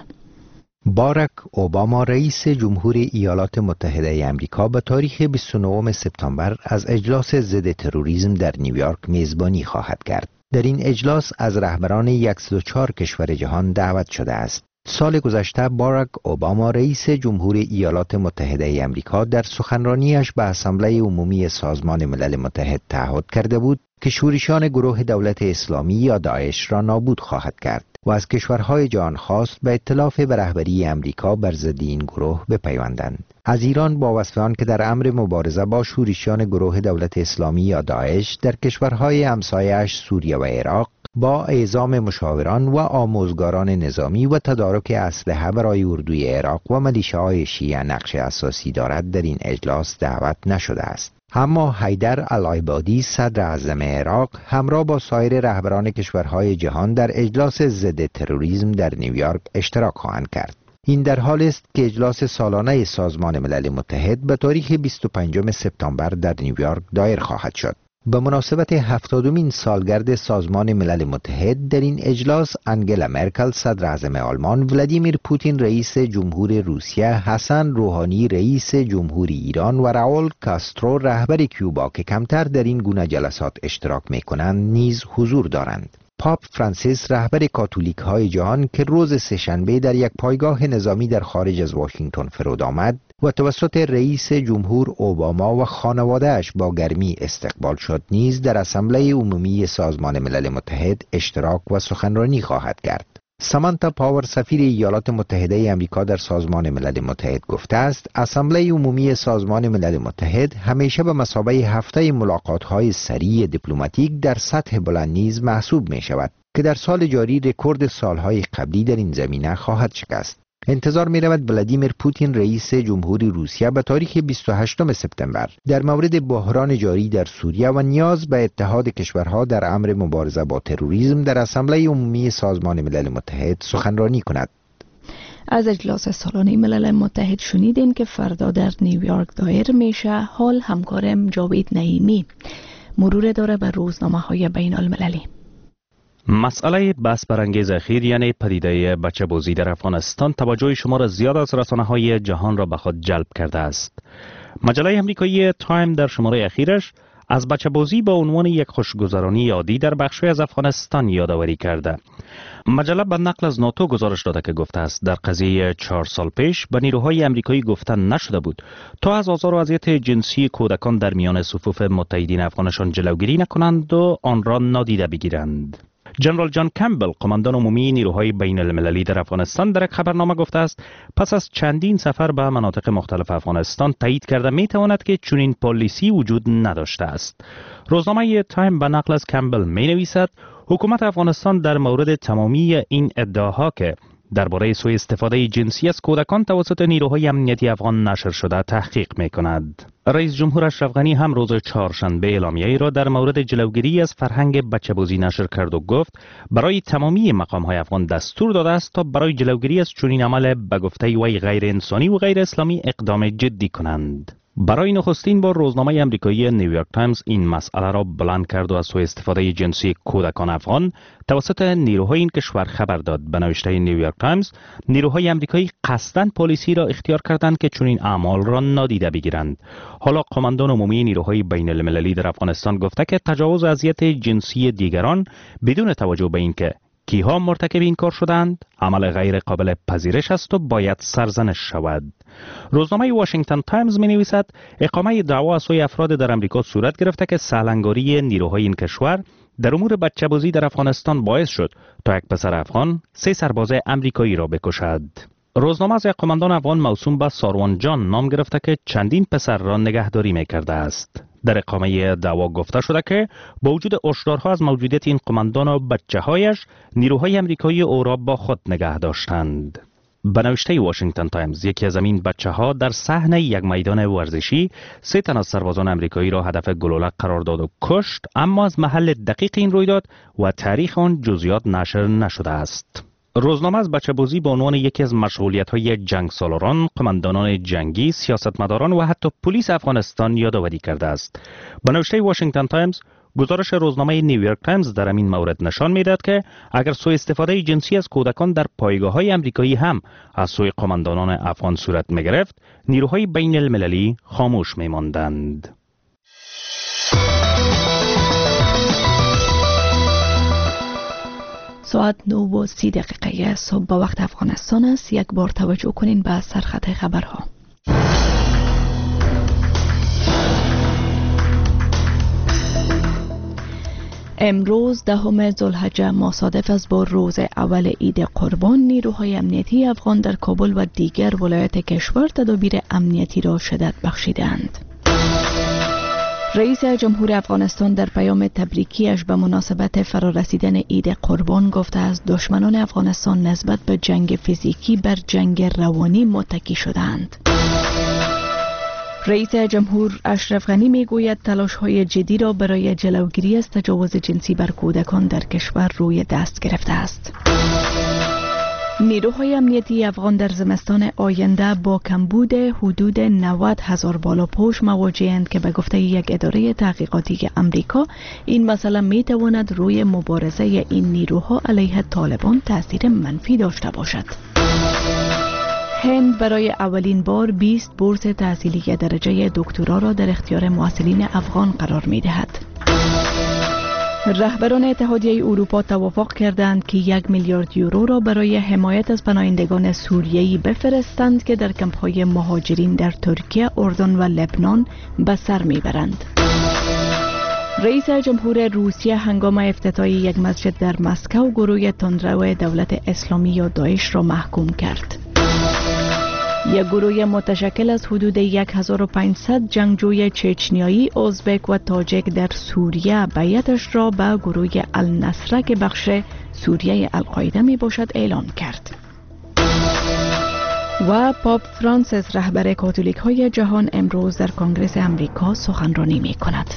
باراک اوباما رئیس جمهور ایالات متحده آمریکا به تاریخ 29 سپتامبر از اجلاس ضد تروریسم در نیویورک میزبانی خواهد کرد. در این اجلاس از رهبران 104 کشور جهان دعوت شده است. سال گذشته باراک اوباما رئیس جمهور ایالات متحده آمریکا در سخنرانیش به اسامبله عمومی سازمان ملل متحد تعهد کرده بود که شورشیان گروه دولت اسلامی یا داعش را نابود خواهد کرد و از کشورهای جهان خواست به ائتلاف به رهبری امریکا بر ضد این گروه بپیوندند. از ایران با وصف آن که در امر مبارزه با شورشیان گروه دولت اسلامی یا داعش در کشورهای همسایه‌اش سوریه و عراق با اعزام مشاوران و آموزگاران نظامی و تدارک اسلحه برای اردوی عراق و ملیشه‌های شیعه نقش اساسی دارد در این اجلاس دعوت نشده است. اما حیدر العبادی صدر اعظم عراق همراه با سایر رهبران کشورهای جهان در اجلاس ضد تروریسم در نیویورک اشتراک خواهند کرد. این در حال است که اجلاس سالانه سازمان ملل متحد به تاریخ 25 سپتامبر در نیویورک دایر خواهد شد. به مناسبت 70مین سالگرد سازمان ملل متحد در این اجلاس انگلا مرکل صدر اعظم آلمان، ولادیمیر پوتین رئیس جمهور روسیه، حسن روحانی رئیس جمهور ایران و راول کاسترو رهبر کیوبا که کمتر در این گونه جلسات اشتراک می‌کنند نیز حضور دارند. پاپ فرانسیس رهبر کاتولیک های جهان که روز سه‌شنبه در یک پایگاه نظامی در خارج از واشنگتن فرود آمد و توسط رئیس جمهور اوباما و خانواده‌اش با گرمی استقبال شد، نیز در اسامبله عمومی سازمان ملل متحد اشتراک و سخنرانی خواهد کرد. سامانتا پاور سفیر ایالات متحده آمریکا در سازمان ملل متحد گفته است اسامبله عمومی سازمان ملل متحد همیشه به مثابه هفته ملاقات‌های سریع دیپلماتیک در سطح بلند نیز محسوب می شود که در سال جاری رکورد سالهای قبلی در این زمینه خواهد شکست. انتظار می رود ولادیمیر پوتین رئیس جمهور روسیه به تاریخ 28 سپتامبر در مورد بحران جاری در سوریه و نیاز به اتحاد کشورها در امر مبارزه با تروریسم در اسامبله عمومی سازمان ملل متحد سخنرانی کند. از اجلاس سالانه ملل متحد شنیدین که فردا در نیویورک دایر میشه. حال همکارم جاوید نعیمی مرور داره به روزنامه‌های بین المللی. مسئله بحث برانگیز اخیر یعنی پدیده بچه بازی در افغانستان توجه شما را زیاد از رسانه‌های جهان را به خود جلب کرده است. مجله امریکایی تایم در شماره اخیرش از بچه بازی به عنوان یک خوشگذرانی عادی در بخشی از افغانستان یادآوری کرده. مجله به نقل از ناتو گزارش داده که گفته است در قضیه 4 سال پیش به نیروهای امریکایی گفته نشده بود تا از آزار و اذیت جنسی کودکان در میان صفوف متحدین افغانشان جلوگیری نکنند و آن را نادیده بگیرند. جنرال جان کمبل، قماندان عمومی نیروهای بین المللی در افغانستان، در یک خبرنامه گفته است پس از چندین سفر به مناطق مختلف افغانستان تایید کرده می تواند که چنین پالیسی وجود نداشته است. روزنامه تایم به نقل از کمبل می نویسد حکومت افغانستان در مورد تمامی این ادعاها که درباره سوء استفاده جنسی از کودکان توسط نیروهای امنیتی افغان نشر شده تحقیق می کند. رئیس جمهور اشرف غنی هم روز چهارشنبه اعلامیه‌ای را در مورد جلوگیری از فرهنگ بچه‌بازی نشر کرد و گفت برای تمامی مقام‌های افغان دستور داده است تا برای جلوگیری از چنین عمل به گفته وی غیر انسانی و غیر اسلامی اقدام جدی کنند. برای نخستین بار روزنامه امریکایی نیویورک تایمز این مسئله را بلند کرد و از سوء استفاده جنسی کودکان افغان توسط نیروهای این کشور خبر داد. به نوشته نیویورک تایمز، نیروهای امریکایی قصداً پالیسی را اختیار کردند که چنین اعمال را نادیده بگیرند. حالا قماندان عمومی نیروهای بین المللی در افغانستان گفته که تجاوز و اذیت جنسی دیگران بدون توجه به اینکه کیها مرتکب این کار شدند عمل غیر قابل پذیرش است و باید سرزنش شود. روزنامه واشنگتن تایمز می نویسد اقامه دعوا از سوی افراد در امریکا صورت گرفته که سرلنگاری نیروهای این کشور در امور بچه‌بازی در افغانستان باعث شد تا یک پسر افغان 3 سرباز امریکایی را بکشد. روزنامه از یک قماندان افغان موسوم به ساروان جان نام گرفته که چندین پسر را نگهداری می‌کرده است. در اقامه دعوا گفته شده که با وجود هشدارها از موجودیت این قماندان و بچه‌هایش، نیروهای آمریکایی او را با خود نگه داشتند. به نوشته واشنگتن تایمز، یکی از این بچه‌ها در صحنه یک میدان ورزشی 3 تن از سربازان آمریکایی را هدف گلوله قرار داد و کشت، اما از محل دقیق این رویداد و تاریخ آن جزئیات نشر نشده است. روزنامه از بچه‌بازی به عنوان یکی از مشغولیت‌های جنگ سالاران، قماندانان جنگی، سیاستمداران و حتی پلیس افغانستان یادآوری کرده است. به نوشته واشنگتن تایمز، گزارش روزنامه نیویورک تایمز در این مورد نشان می‌دهد که اگر سوء استفاده جنسی از کودکان در پایگاه‌های آمریکایی هم از سوی قماندانان افغان صورت می‌گرفت، نیروهای بین المللی خاموش می‌ماندند. ساعت 9:30 صبح به وقت افغانستان است. یک بار توجه کنین به سرخط خبرها. امروز 10 ذوالحجه مصادف است با روز اول عید قربان، نیروهای امنیتی افغان در کابل و دیگر ولایات کشور تدابیر امنیتی را شدت بخشیدند. رئیس جمهور افغانستان در پیام تبریکیش به مناسبت فرارسیدن عید قربان گفته است دشمنان افغانستان نسبت به جنگ فیزیکی بر جنگ روانی متکی شدند. رئیس جمهور اشرف غنی میگوید تلاش‌های جدی را برای جلوگیری از تجاوز جنسی بر کودکان در کشور روی دست گرفته است. نیروهای امنیتی افغان در زمستان آینده با کمبود حدود 90,000 بالاپوش مواجه‌اند که به گفته یک اداره تحقیقاتی امریکا این مسئله میتواند روی مبارزه این نیروها علیه طالبان تاثیر منفی داشته باشد. هند برای اولین بار 20 بورس تحصیلی درجه دکترا را در اختیار محصلین افغان قرار می‌دهد. رهبران اتحادیه اروپا توافق کردند که 1 میلیارد یورو را برای حمایت از پناهندگان سوریه‌ای بفرستند که در کمپ‌های مهاجرین در ترکیه، اردن و لبنان به سر میبرند. رئیس جمهور روسیه هنگام افتتاح یک مسجد در مسکو گروه تندرو دولت اسلامی یا داعش را محکوم کرد. یک گروه متشکل از حدود 1500 جنگجوی چچنیایی، ازبک و تاجیک در سوریه بیعتش را به گروه النصره که بخش سوریه القاعده می باشد اعلان کرد. و پاپ فرانسیس رهبر کاتولیک های جهان امروز در کنگره امریکا سخنرانی می کند.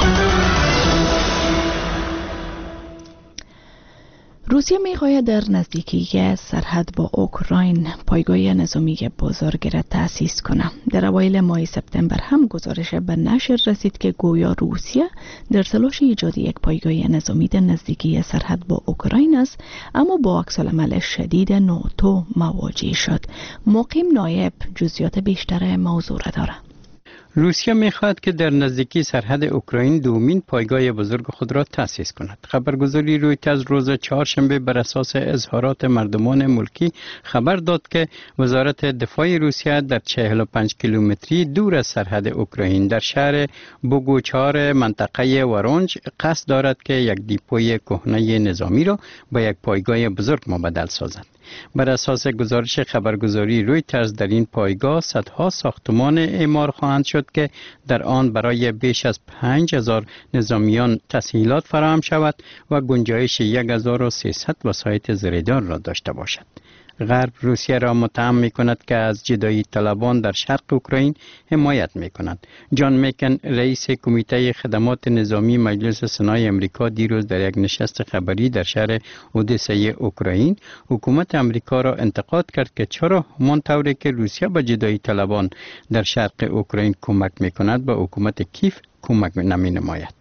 روسیه می‌خواهد در نزدیکی سرحد با اوکراین پایگاه نظامی بزرگ را تأسیس کند. در اوایل ماه سپتامبر هم گزارش به نشر رسید که گویا روسیه در تلاش ایجاد یک پایگاه نظامی در نزدیکی سرحد با اوکراین است، اما با عکس‌العمل شدید ناتو مواجه شد. مقیم نایب جزئیات بیشتر موضوع را دارد. روسیه می‌خواهد که در نزدیکی سرحد اوکراین دومین پایگاه بزرگ خود را تأسیس کند. خبرگزاری رویترز روز چهارشنبه بر اساس اظهارات مردمان ملکی خبر داد که وزارت دفاع روسیه در 45 کیلومتری دور از سرحد اوکراین در شهر بوگوچار منطقه ورونج قصد دارد که یک دیپوی کهنه نظامی را به یک پایگاه بزرگ مبدل سازد. بر اساس گزارش خبرگزاری رویترز در این پایگاه صدها ساختمان اعمار خواهند شد که در آن برای بیش از 5000 نظامیان تسهیلات فراهم شود و گنجایش 1300 وسایط زریدار را داشته باشد. غرب روسیه را متهم می کند که از جدایی طلبان در شرق اوکراین حمایت می کند. جان میکن رئیس کمیته خدمات نظامی مجلس سنای امریکا دیروز در یک نشست خبری در شهر اودسای اوکراین حکومت امریکا را انتقاد کرد که چرا همان طوری که روسیه به جدایی طلبان در شرق اوکراین کمک می کند به حکومت کیف کمک نمی نماید.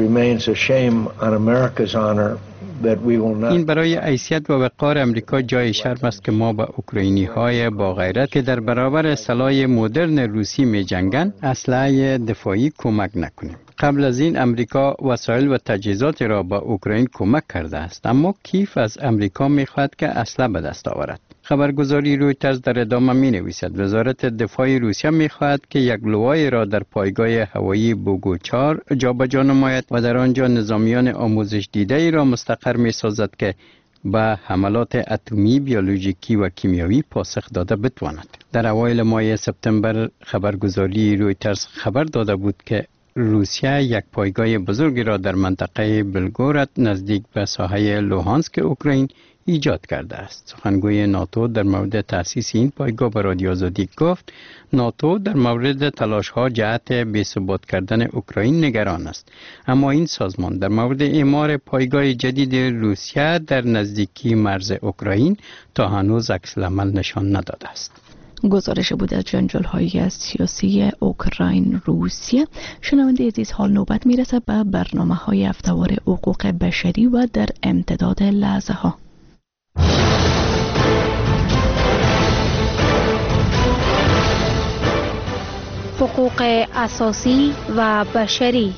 این برای حیثیت و وقار امریکا جای شرم است که ما به اوکراینی های با غیرت که در برابر سلاح مدرن روسی می جنگند اسلحه دفاعی کمک نکنیم. قبل از این امریکا وسایل و تجهیزات را به اوکراین کمک کرده است، اما کیف از امریکا می خواهد که اسلحه به دست آورد. خبرگزاری رویترز در ادامه می نویسد وزارت دفاع روسیه می خواهد که یک لوای را در پایگاه هوایی بوگوچار جابجا نماید و در آنجا نظامیان آموزش دیده ای را مستقر می سازد که به حملات اتمی، بیولوژیکی و کیمیایی پاسخ داده بتواند. در اوایل ماه سپتامبر خبرگزاری رویترز خبر داده بود که روسیه یک پایگاه بزرگی را در منطقه بلگوراد نزدیک به ساحه لوهانسک اوکراین ایجاد کرده است. سخنگوی ناتو در مورد تأسیس این پایگاه به رادیو آزادی گفت ناتو در مورد تلاش‌ها جهت بی‌ثبات کردن اوکراین نگران است، اما این سازمان در مورد اعمار پایگاه جدید روسیه در نزدیکی مرز اوکراین تا هنوز عکس‌العمل نشان نداده است. گزارش بود از جنجال‌های سیاسی اوکراین روسیه. شنونده عزیز، حال نوبت میرسه به برنامه‌های هفته‌وار حقوق بشری و در امتداد لحظه ها. حقوق اساسی و بشری.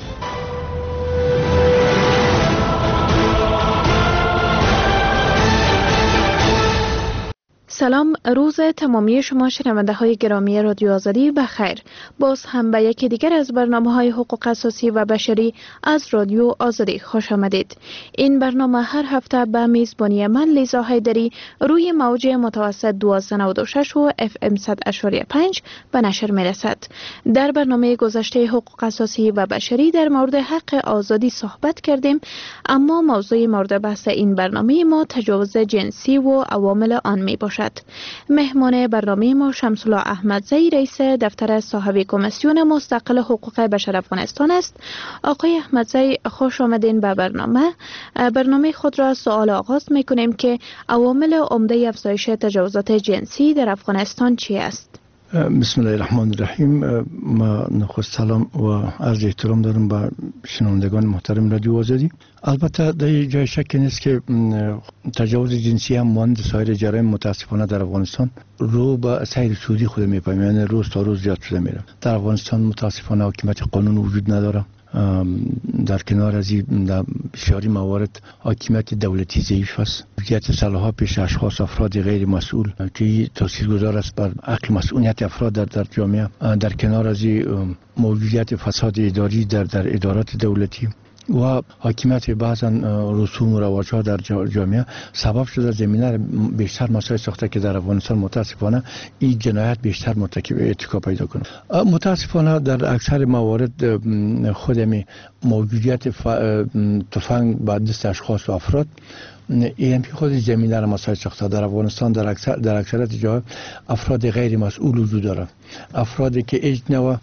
سلام، روز تمامی شما شنونده های گرامی رادیو آزادی بخیر. باز هم به یکی دیگر از برنامه های حقوق اساسی و بشری از رادیو آزادی خوش آمدید. این برنامه هر هفته به میزبانی من لیزا حیدری روی موج متوسط 1296 و FM 100.5 به نشر می رسد. در برنامه گذشته حقوق اساسی و بشری در مورد حق آزادی صحبت کردیم، اما موضوع مورد بحث این برنامه ما تجاوز جنسی و عوامل آن می باشد. مهمان برنامه ما شمس‌الله احمدزی رئیس دفتر صاحب کمیسیون مستقل حقوق بشر افغانستان است. آقای احمدزی خوش آمدین به برنامه خود را سوال آغاز می‌کنیم که عوامل عمده افزایش تجاوزات جنسی در افغانستان چی است؟ بسم الله الرحمن الرحیم. ما نخست سلام و عرض احترام دارم به شنوندگان محترم رادیو آزادی. البته در جای شک نیست که تجاوز جنسی هم مانند سایر جرایم متاسفانه در افغانستان رو به سیر سودی خود میپیمه، یعنی روز تا روز زیاد شده میره. در افغانستان متاسفانه حاکمیت قانون وجود نداره. در کنار از این بسیاری موارد حاکمیت دولتی ضعیف است. وضعیت سلاح‌ها پیش اشخاص افراد غیر مسئول که تاثیرگذار است بر عقل مسئولیت افراد در جامعه. در کنار از این موجودیت فساد اداری در ادارات دولتی و حاکمیت بعضا رسوم و رواج‌ها در جامعه سبب شده زمینه بیشتر مسائل ساخته که در افغانستان متاسفانه این جنایت بیشتر مرتکب ارتکاب پیدا کنه. متاسفانه در اکثر موارد خودمی موجودیت تفنگ با دست اشخاص و افراد این خود زمینه را مسائل ساخته. در افغانستان در اکثریت جاها افراد غیر مسئول وجود دارند، افرادی که هیچ نوع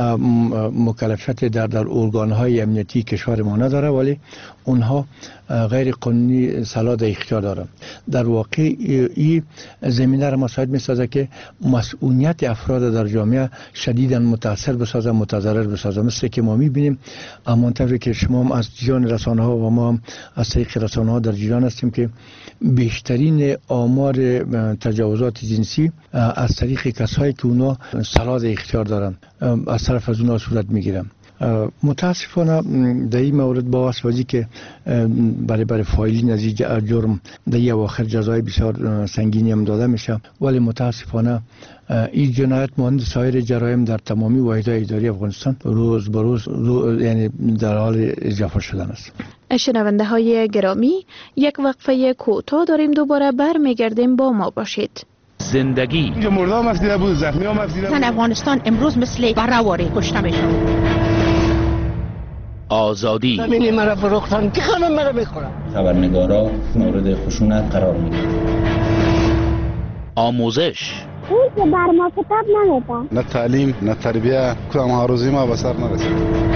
مکلفیت در ارگان‌های امنیتی کشور ما نداره، ولی اونها غیر قانونی سلاح در اختیار دارند. در واقع این زمینه را مساعد می‌سازه که مسئولیت افراد در جامعه شدیداً متاثر بسازه، متضرر بسازه. مثل که ما می‌بینیم همانطوری که شما هم از جریان رسانه‌ها و ما هم از طریق رسانه‌ها در جریان هستیم که بیشترین آمار تجاوزات جنسی از طریق کسایی که اونا سلاح در اختیار دارن از طرف از اونا صورت میگیرن. متاسفانه در این مورد با واسطه که برای فایلین از جرم در این اواخر جزای بسیار سنگینی هم داده میشه، ولی متاسفانه این جنایت مانند سایر جرایم در تمامی واحدهای اداری افغانستان روز به روز یعنی در حال اضافه شدن است. شنونده های گرامی، یک وقفه کوتاه داریم، دوباره برمیگردیم، با ما باشید. زندگی اینجا مرده هم افزیده بود، زخمی هم افزیده بود. افغانستان امروز مثل برهواری کشته میشه. آزادی زمینی مرا فروختن که خانم مرا میخورم. خبرنگارا مورد خشونت قرار میگیرن. آموزش اون که بر ما کتاب نمیدن. نه تعلیم نه تربیه، کدام هاروزی ما به سر نرسید.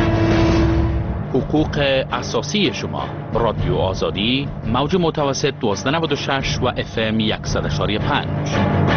حقوق اساسی شما. رادیو آزادی، موج متوسط 1296 و FM 100.5.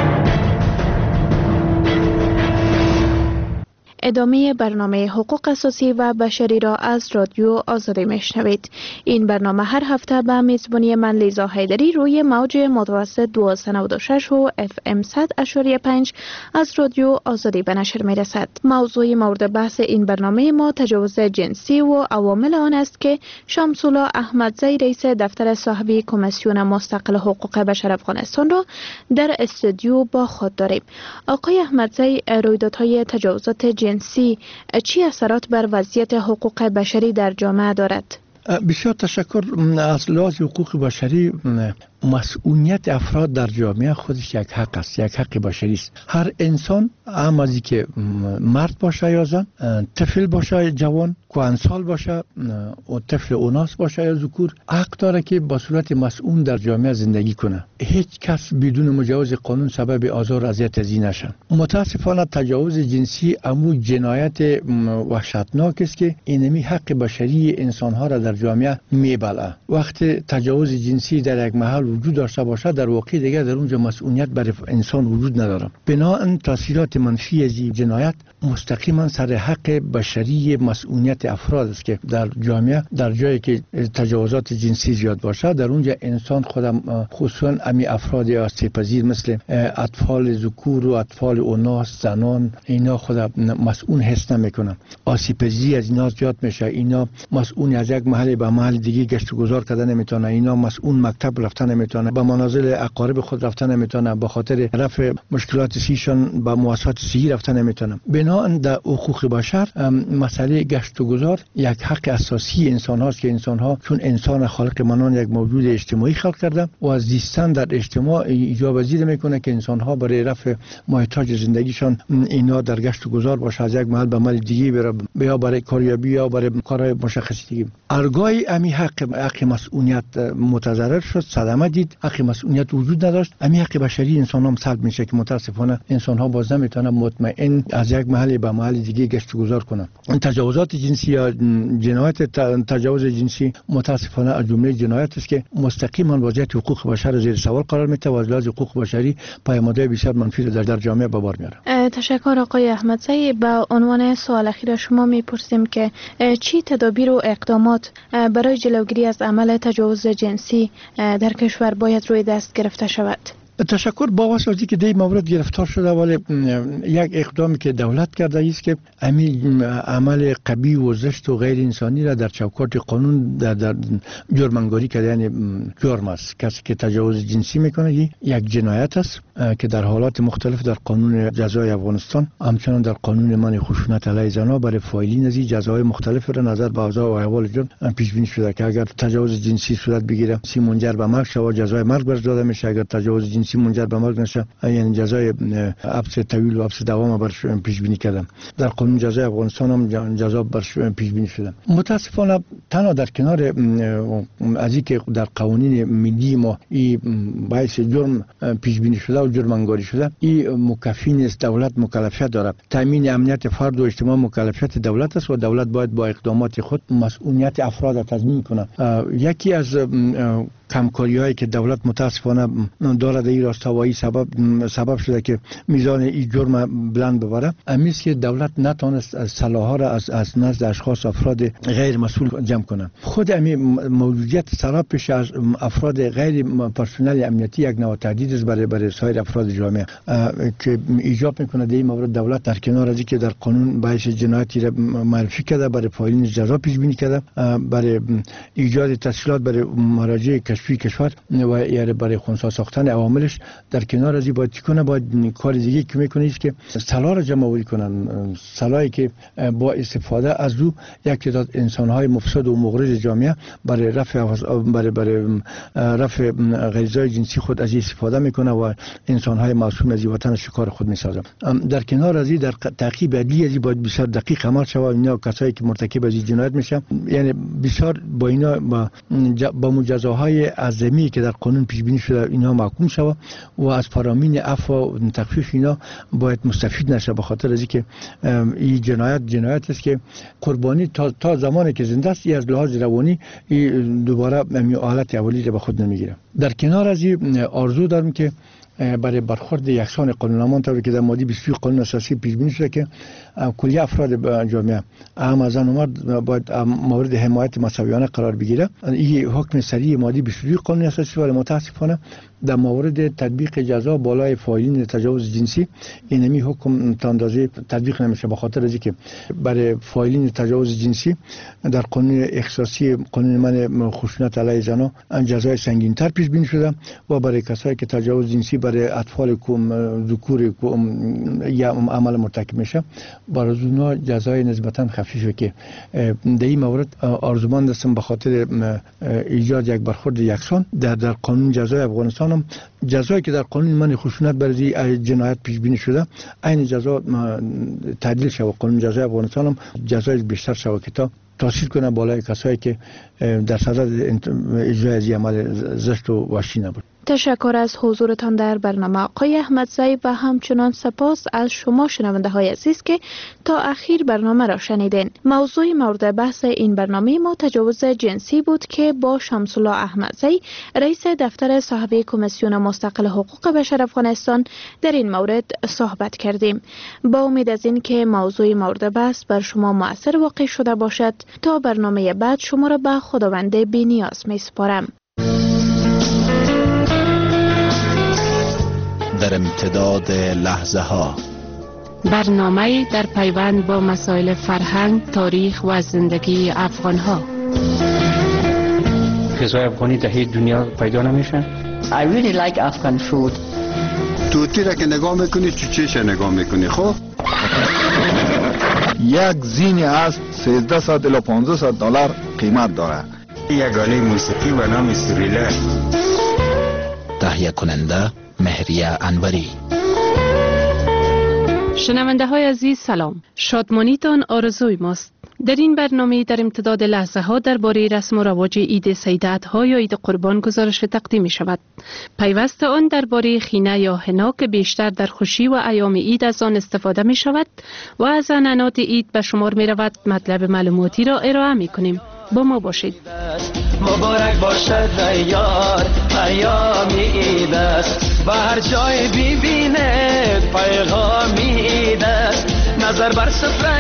ادامه برنامه حقوق اساسی و بشری را از رادیو آزادی میشنوید. این برنامه هر هفته به میزبانی من لیزا حیدری روی موج متوسط 1296 و FM 100.5 از رادیو آزادی به نشر میرسد. موضوع مورد بحث این برنامه ما تجاوز جنسی و عوامل آن است که شمس‌الله احمدزی رئیس دفتر صاحب کمیسیون مستقل حقوق بشر افغانستان را در استودیو با خود داریم. آقای احمدزی، رویدادهای تجاوزات جنسی چی اثرات بر وضعیت حقوق بشری در جامعه دارد؟ بسیار تشکر. از لحاظ حقوق بشری مسئولیت افراد در جامعه خودش یک حق است، یک حق بشری است. هر انسان، هم از که مرد باشه یا زن، طفل باشه جوان، کهنسال باشه و طفل اوناس باشه یا ذکور، حق داره که با صورت مسئول در جامعه زندگی کنه. هیچ کس بدون مجاز قانون سبب آزار و اذیت ازی نشه. متاسفانه تجاوز جنسی امو جنایت وحشتناک است که اینمی حق بشری انسان ها را در جامعه میبلعه. وقتی تجاوز جنسی در یک محل وجود داشته باشه، در واقع دیگه در اونجا مسئولیت برای انسان وجود نداره. بنابراین تاثیرات منفی از این جنایت مستقیما سر حق بشری مسئولیت افراد است که در جامعه، در جایی که تجاوزات جنسی زیاد باشه، در اونجا انسان خودم خصوصا امی افراد آسیب‌پذیر مثل اطفال ذکور و اطفال اوناس، زنان، اینا خودم مسئول حس نمیکنن. آسیب‌پذیری از اینا زیاد میشه. اینا مسئول از یک محل به محل دیگه گشت و گذار کردن نمیتونه. اینا مسئول مکتب رفتن نمیتونه، به منازل اقارب خود رفتن نمیتونه، به خاطر رفع مشکلات سیشان به مؤسسات صحی رفتن نمیتونه. بنابراین در حقوق بشر مسئله گشت و گذار یک حق اساسی انسان هاست که انسان ها چون انسان خالق منان یک موجود اجتماعی خلق کرده و از زیستن در اجتماع ایجاب پذیر میکنه که انسان ها برای رفع محتاج زندگیشان اینا در گشت و گذار باشه، از یک محل به محل دیگه بره، یا برای کاریابی یا برای کارهای مشخصی دیگه. ارگای امی حق مسئولیت متضرر شد، صدمه دید، حق مسئولیت وجود نداشت. امی حق بشری انسان هم سلب میشه که متاسفانه انسان ها باز نمیتونن مطمئن از یک محل به محل دیگه گشت و گذار کنن. تجاوزات جنسی یا جنایت تجاوز جنسی متاسفانه از جمله جنایت است که مستقیما وضعیت حقوق بشر زیر سوال قرار میده و از لحاظ حقوق بشری پیامدهای بسیار منفی در جامعه به بار میاره. تشکر آقای احمدزی. به عنوان سوال اخیر شما میپرسیم که چی تدابیر و اقدامات برای جلوگیری از عمل تجاوز جنسی در کشور باید روی دست گرفته شود؟ تشکر. با واسطه که در مورد گرفتار شده، ولی یک اقدامی که دولت کرده است که همین عمل قبیح و زشت و غیر انسانی را در چوکات قانون در جرم‌انگاری کرده. یعنی جرم است. کسی که تجاوز جنسی میکنه یک جنایت است که در حالات مختلف در قانون جزای افغانستان، همچنان در قانون منع خشونت علیه زنان برای فاعلین از جزای مختلف را نظر به اوضاع و احوال جرم پیش بینی شده که اگر تجاوز جنسی صورت بگیره منجر به مرگ شود، جزای مرگ بر داده میشه. اگر تجاوز جنسی منجر به مرگ نشه، یعنی جزای حبس طویل و حبس دوام برش پیش بینی کردم. در قانون جزای افغانستان هم جزا برش پیش بینی شده. متاسفانه تنها در کنار از اینکه در قوانین ملی ما این باعث جرم پیش بینی شده و جرم انگاری شده، این مکفی نیست. دولت مکلفیت داره. تامین امنیت فرد و اجتماع مکلفیت دولت است و دولت باید با اقدامات خود مسئولیت افراد را تضمین کنه. یکی از کمکاری هایی که دولت متاسفانه داره در این راستا و این سبب شده که میزان این جرم بلند ببره، امیست که دولت نتونست سلاح را از نزد اشخاص افراد غیر مسئول جمع کنه. خود امی موجودیت سلاح پیش از افراد غیر پرسنل امنیتی یک نوع تهدید است برای سایر افراد جامعه که ایجاب میکنه در این مورد دولت در کنار از اینکه در قانون باعث جنایتی را معرفی کرده، برای فاعلین جزا پیش بینی کرده، برای ایجاد تسهیلات برای مراجع کشفی کشور و یا برای خنثی ساختن عواملش، در کنار از این باید کنه، باید کار دیگه که میکنه است که سلاح را جمع آوری کنن. سلاحی که با استفاده از او یک تعداد انسان‌های مفسد و مغرض جامعه برای رفع غریزه‌های جنسی خود از استفاده میکنه و انسان‌های معصوم از وطن شکار خود میسازه. در کنار از این در تعقیب عدلی از باید بسیار دقیق عمل شود. اینا کسایی که مرتکب از جنایت میشن، یعنی بسیار با اینا با مجازاهای اعظمی که در قانون پیش بینی شده اینا محکوم شود و از فرامین عفو و تخفیف اینا باید مستفید نشه، به خاطر از اینکه این جنایت است که قربانی تا زمانی که زنده است از لحاظ روانی دوباره حالت اولی را به خود نمیگیره. در کنار از این آرزو دارم که برای برخورد یکسان قانونمان طوری که در ماده 22 قانون اساسی پیش بینی شده که کلیه افراد جامعه هم زن و مرد باید مورد حمایت مساویانه قرار بگیره. این حکم سریع ماده 22 قانون اساسی، ولی متاسفانه در مورد تطبیق جزا بالای فاعلین تجاوز جنسی اینمی حکم تا اندازه تطبیق نمیشه، به خاطر از اینکه برای فاعلین تجاوز جنسی در قانون اختصاصی قانون منع خشونت علیه زنان جزای سنگین‌تر پیش بینی شده و برای کسایی که تجاوز جنسی برای اطفال ذکور یا عمل مرتکب میشه برای اونا جزای نسبتا خفیفه که در این مورد آرزومند هستم به خاطر ایجاد یک برخورد یکسان در قانون جزای افغانستان هم جزایی که در قانون من خشونت بر جنایت پیش بینی شده این جزا تعدیل شود. قانون جزای افغانستان هم جزای بیشتر شود که تا تاثیر کنه بالای کسایی که در صدد اجرای از عمل زشت و وحشی نبود. تشکر از حضورتان در برنامه آقای احمدزی و همچنان سپاس از شما شنونده های عزیز که تا اخیر برنامه را شنیدین. موضوع مورد بحث این برنامه ما تجاوز جنسی بود که با شمس الله احمدزی رئیس دفتر صاحب کمیسیون مستقل حقوق بشر افغانستان در این مورد صحبت کردیم. با امید از این که موضوع مورد بحث بر شما مؤثر واقع شده باشد تا برنامه بعد شما را به خداوند بی‌نیاز می‌سپارم. در امتداد لحظه ها برنامه در پیوند با مسائل فرهنگ، تاریخ و زندگی افغان ها. غذای افغانی در هیچ دنیا پیدا نمیشه. I really like Afghan food. توتی را که نگاه میکنی چوچهش نگاه میکنی. خب یک زینی از 1300 الی 1500 دلار قیمت داره. یک آله موسیقی به نام سریلا. تهیه کننده مهریه انوری. شنونده های عزیز سلام، شادمانیتان آرزوی ماست. در این برنامه در امتداد لحظه ها درباره رسم و رواج عید سیدات ها یا عید قربان گزارش تقدیم می شود. پیوست آن درباره خینه یا حنا که بیشتر در خوشی و ایام عید از آن استفاده می شود و از عنعنات عید به شمار می رود مطلب معلوماتی را ارائه می کنیم. با ما باشید. مبارک باشد یار ایام عید است و هر جای ببینه پیغام عید است. نظر بر سفره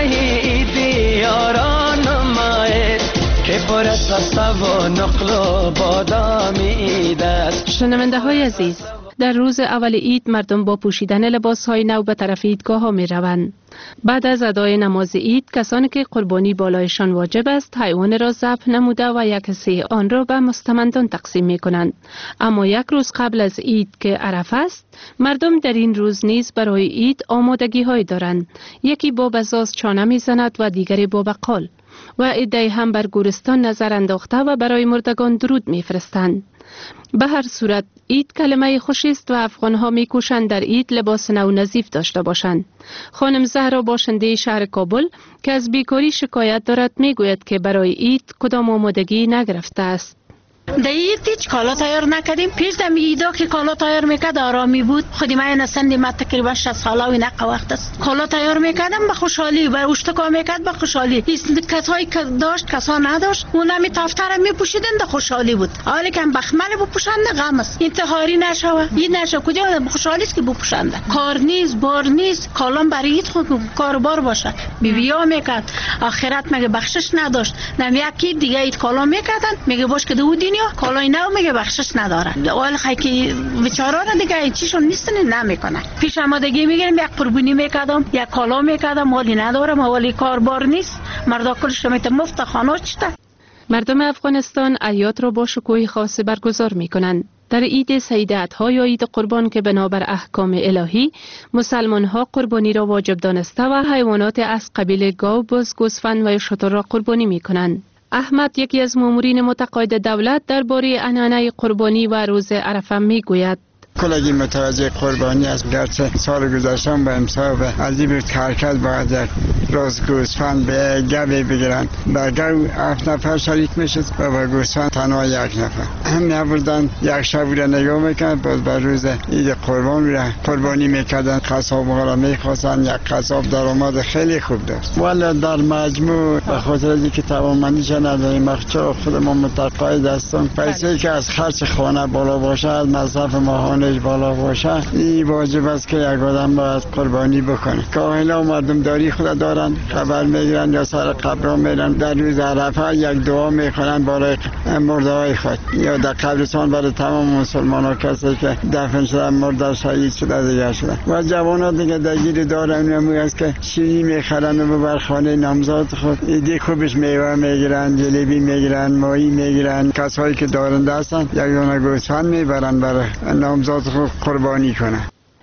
عیدی یاران مایه که پر از پسته و نقل و بادام عید است. شنونده های عزیز، در روز اول عید مردم با پوشیدن لباس های نو به طرف عیدگاه ها می روند. بعد از ادای نماز عید کسانی که قربانی بالایشان واجب است حیوان را ذبح نموده و یک حصه آن را به مستمندان تقسیم می کنند. اما یک روز قبل از عید که عرفه است مردم در این روز نیز برای عید آمادگی های دارند. یکی با بزاز چانه می زند و دیگری با بقال و عده‌ای هم بر گورستان نظر انداخته و برای مردگان درود می فرستند. به هر صورت عید کلمه خوشی است و افغان‌ها می‌کوشند در عید لباس نو نظیف داشته باشند. خانم زهرا باشنده شهر کابل که از بیکاری شکایت دارد میگوید که برای عید کدام آمادگی نگرفته است. در عید هیچ کالا تیار نکردیم. پیش دم عیدا که کالا تیار میکرد آرامی بود. خودی من سندی ما تقریبا 60 ساله و نق وقت است. کالا تیار میکردم به خوشحالی و اشتکا میکرد به خوشحالی. کسایی که داشت کسا نداشت اون می تفتر میپوشیدن ده خوشحالی بود. حالی که بخمل بپوشند غم است. انتحاری نشوه. این نشه کجا خوشحالی است که بپوشند. کار نیست، بار نیست. کالام برای عید خود کاربار باشه. بیبیا میکرد. آخرت مگه بخشش نداشت. نم یکی دیگه عید کالا میکردن. میگه باش که دو دنیا کالای نو میگه بخشش نداره. اول خیلی بیچارا را دیگه چیشون نیستن نمیکنه. پیش آمادگی میگیرم یک قربونی میکردم، یک کالا میکردم، مالی ندارم، اولی کاربار نیست. مردا کلش میت مفت خانه چته. مردم افغانستان اعیاد را با شکوه خاص برگزار میکنند. در عید سیدات ها یا عید قربان که بنابر احکام الهی مسلمان ها قربانی را واجب دانسته و حیوانات از قبیل گاو، بز، گوسفند و شتر را قربانی میکنند. احمد یکی از مامورین متقاعد دولت درباره عنعنه قربانی و روز عرفه میگوید: کلگی متوجه قربانی است. گرچه سال گذشتم به امسال از این بود حرکت باید یک راز گوسفند به گوی بگیرن. به گو 7 نفر شریک میشد و به گوسفند تنها 1 نفر. هم میبردن یک شب را نگاه میکرد. باز به روز عید قربان را قربانی میکردن. قصاب را میخواستن. یک قصاب درآمد خیلی خوب داشت. ولی در مجموع به خاطر از اینکه توانمندیش نداریم مخچه خودمون متقاعد هستم. پیسه که از خرج خانه بالا باشه، از مصرف ماهانه بالا باشه، این واجب است که یک آدم باید قربانی بکنه. کاهلا و مردم داری خود دارن، خبر میگیرن یا سر قبر میرن. در روز عرفه یک دعا میکنن برای مرده های خود یا در قبرستان برای تمام مسلمان ها کسی که دفن شدن، مرده شهید شده دیگه شدن. و جوان ها دیگه درگیر دارن نموی است که شیری میخرن و ببر خانه نامزاد خود. ایدی خوبش میوه میگیرن، جلیبی میگیرن، ماهی میگیرن. کسایی که دارنده هستن یک دونه گوسفند میبرن برای نامزاد قربانی کنه.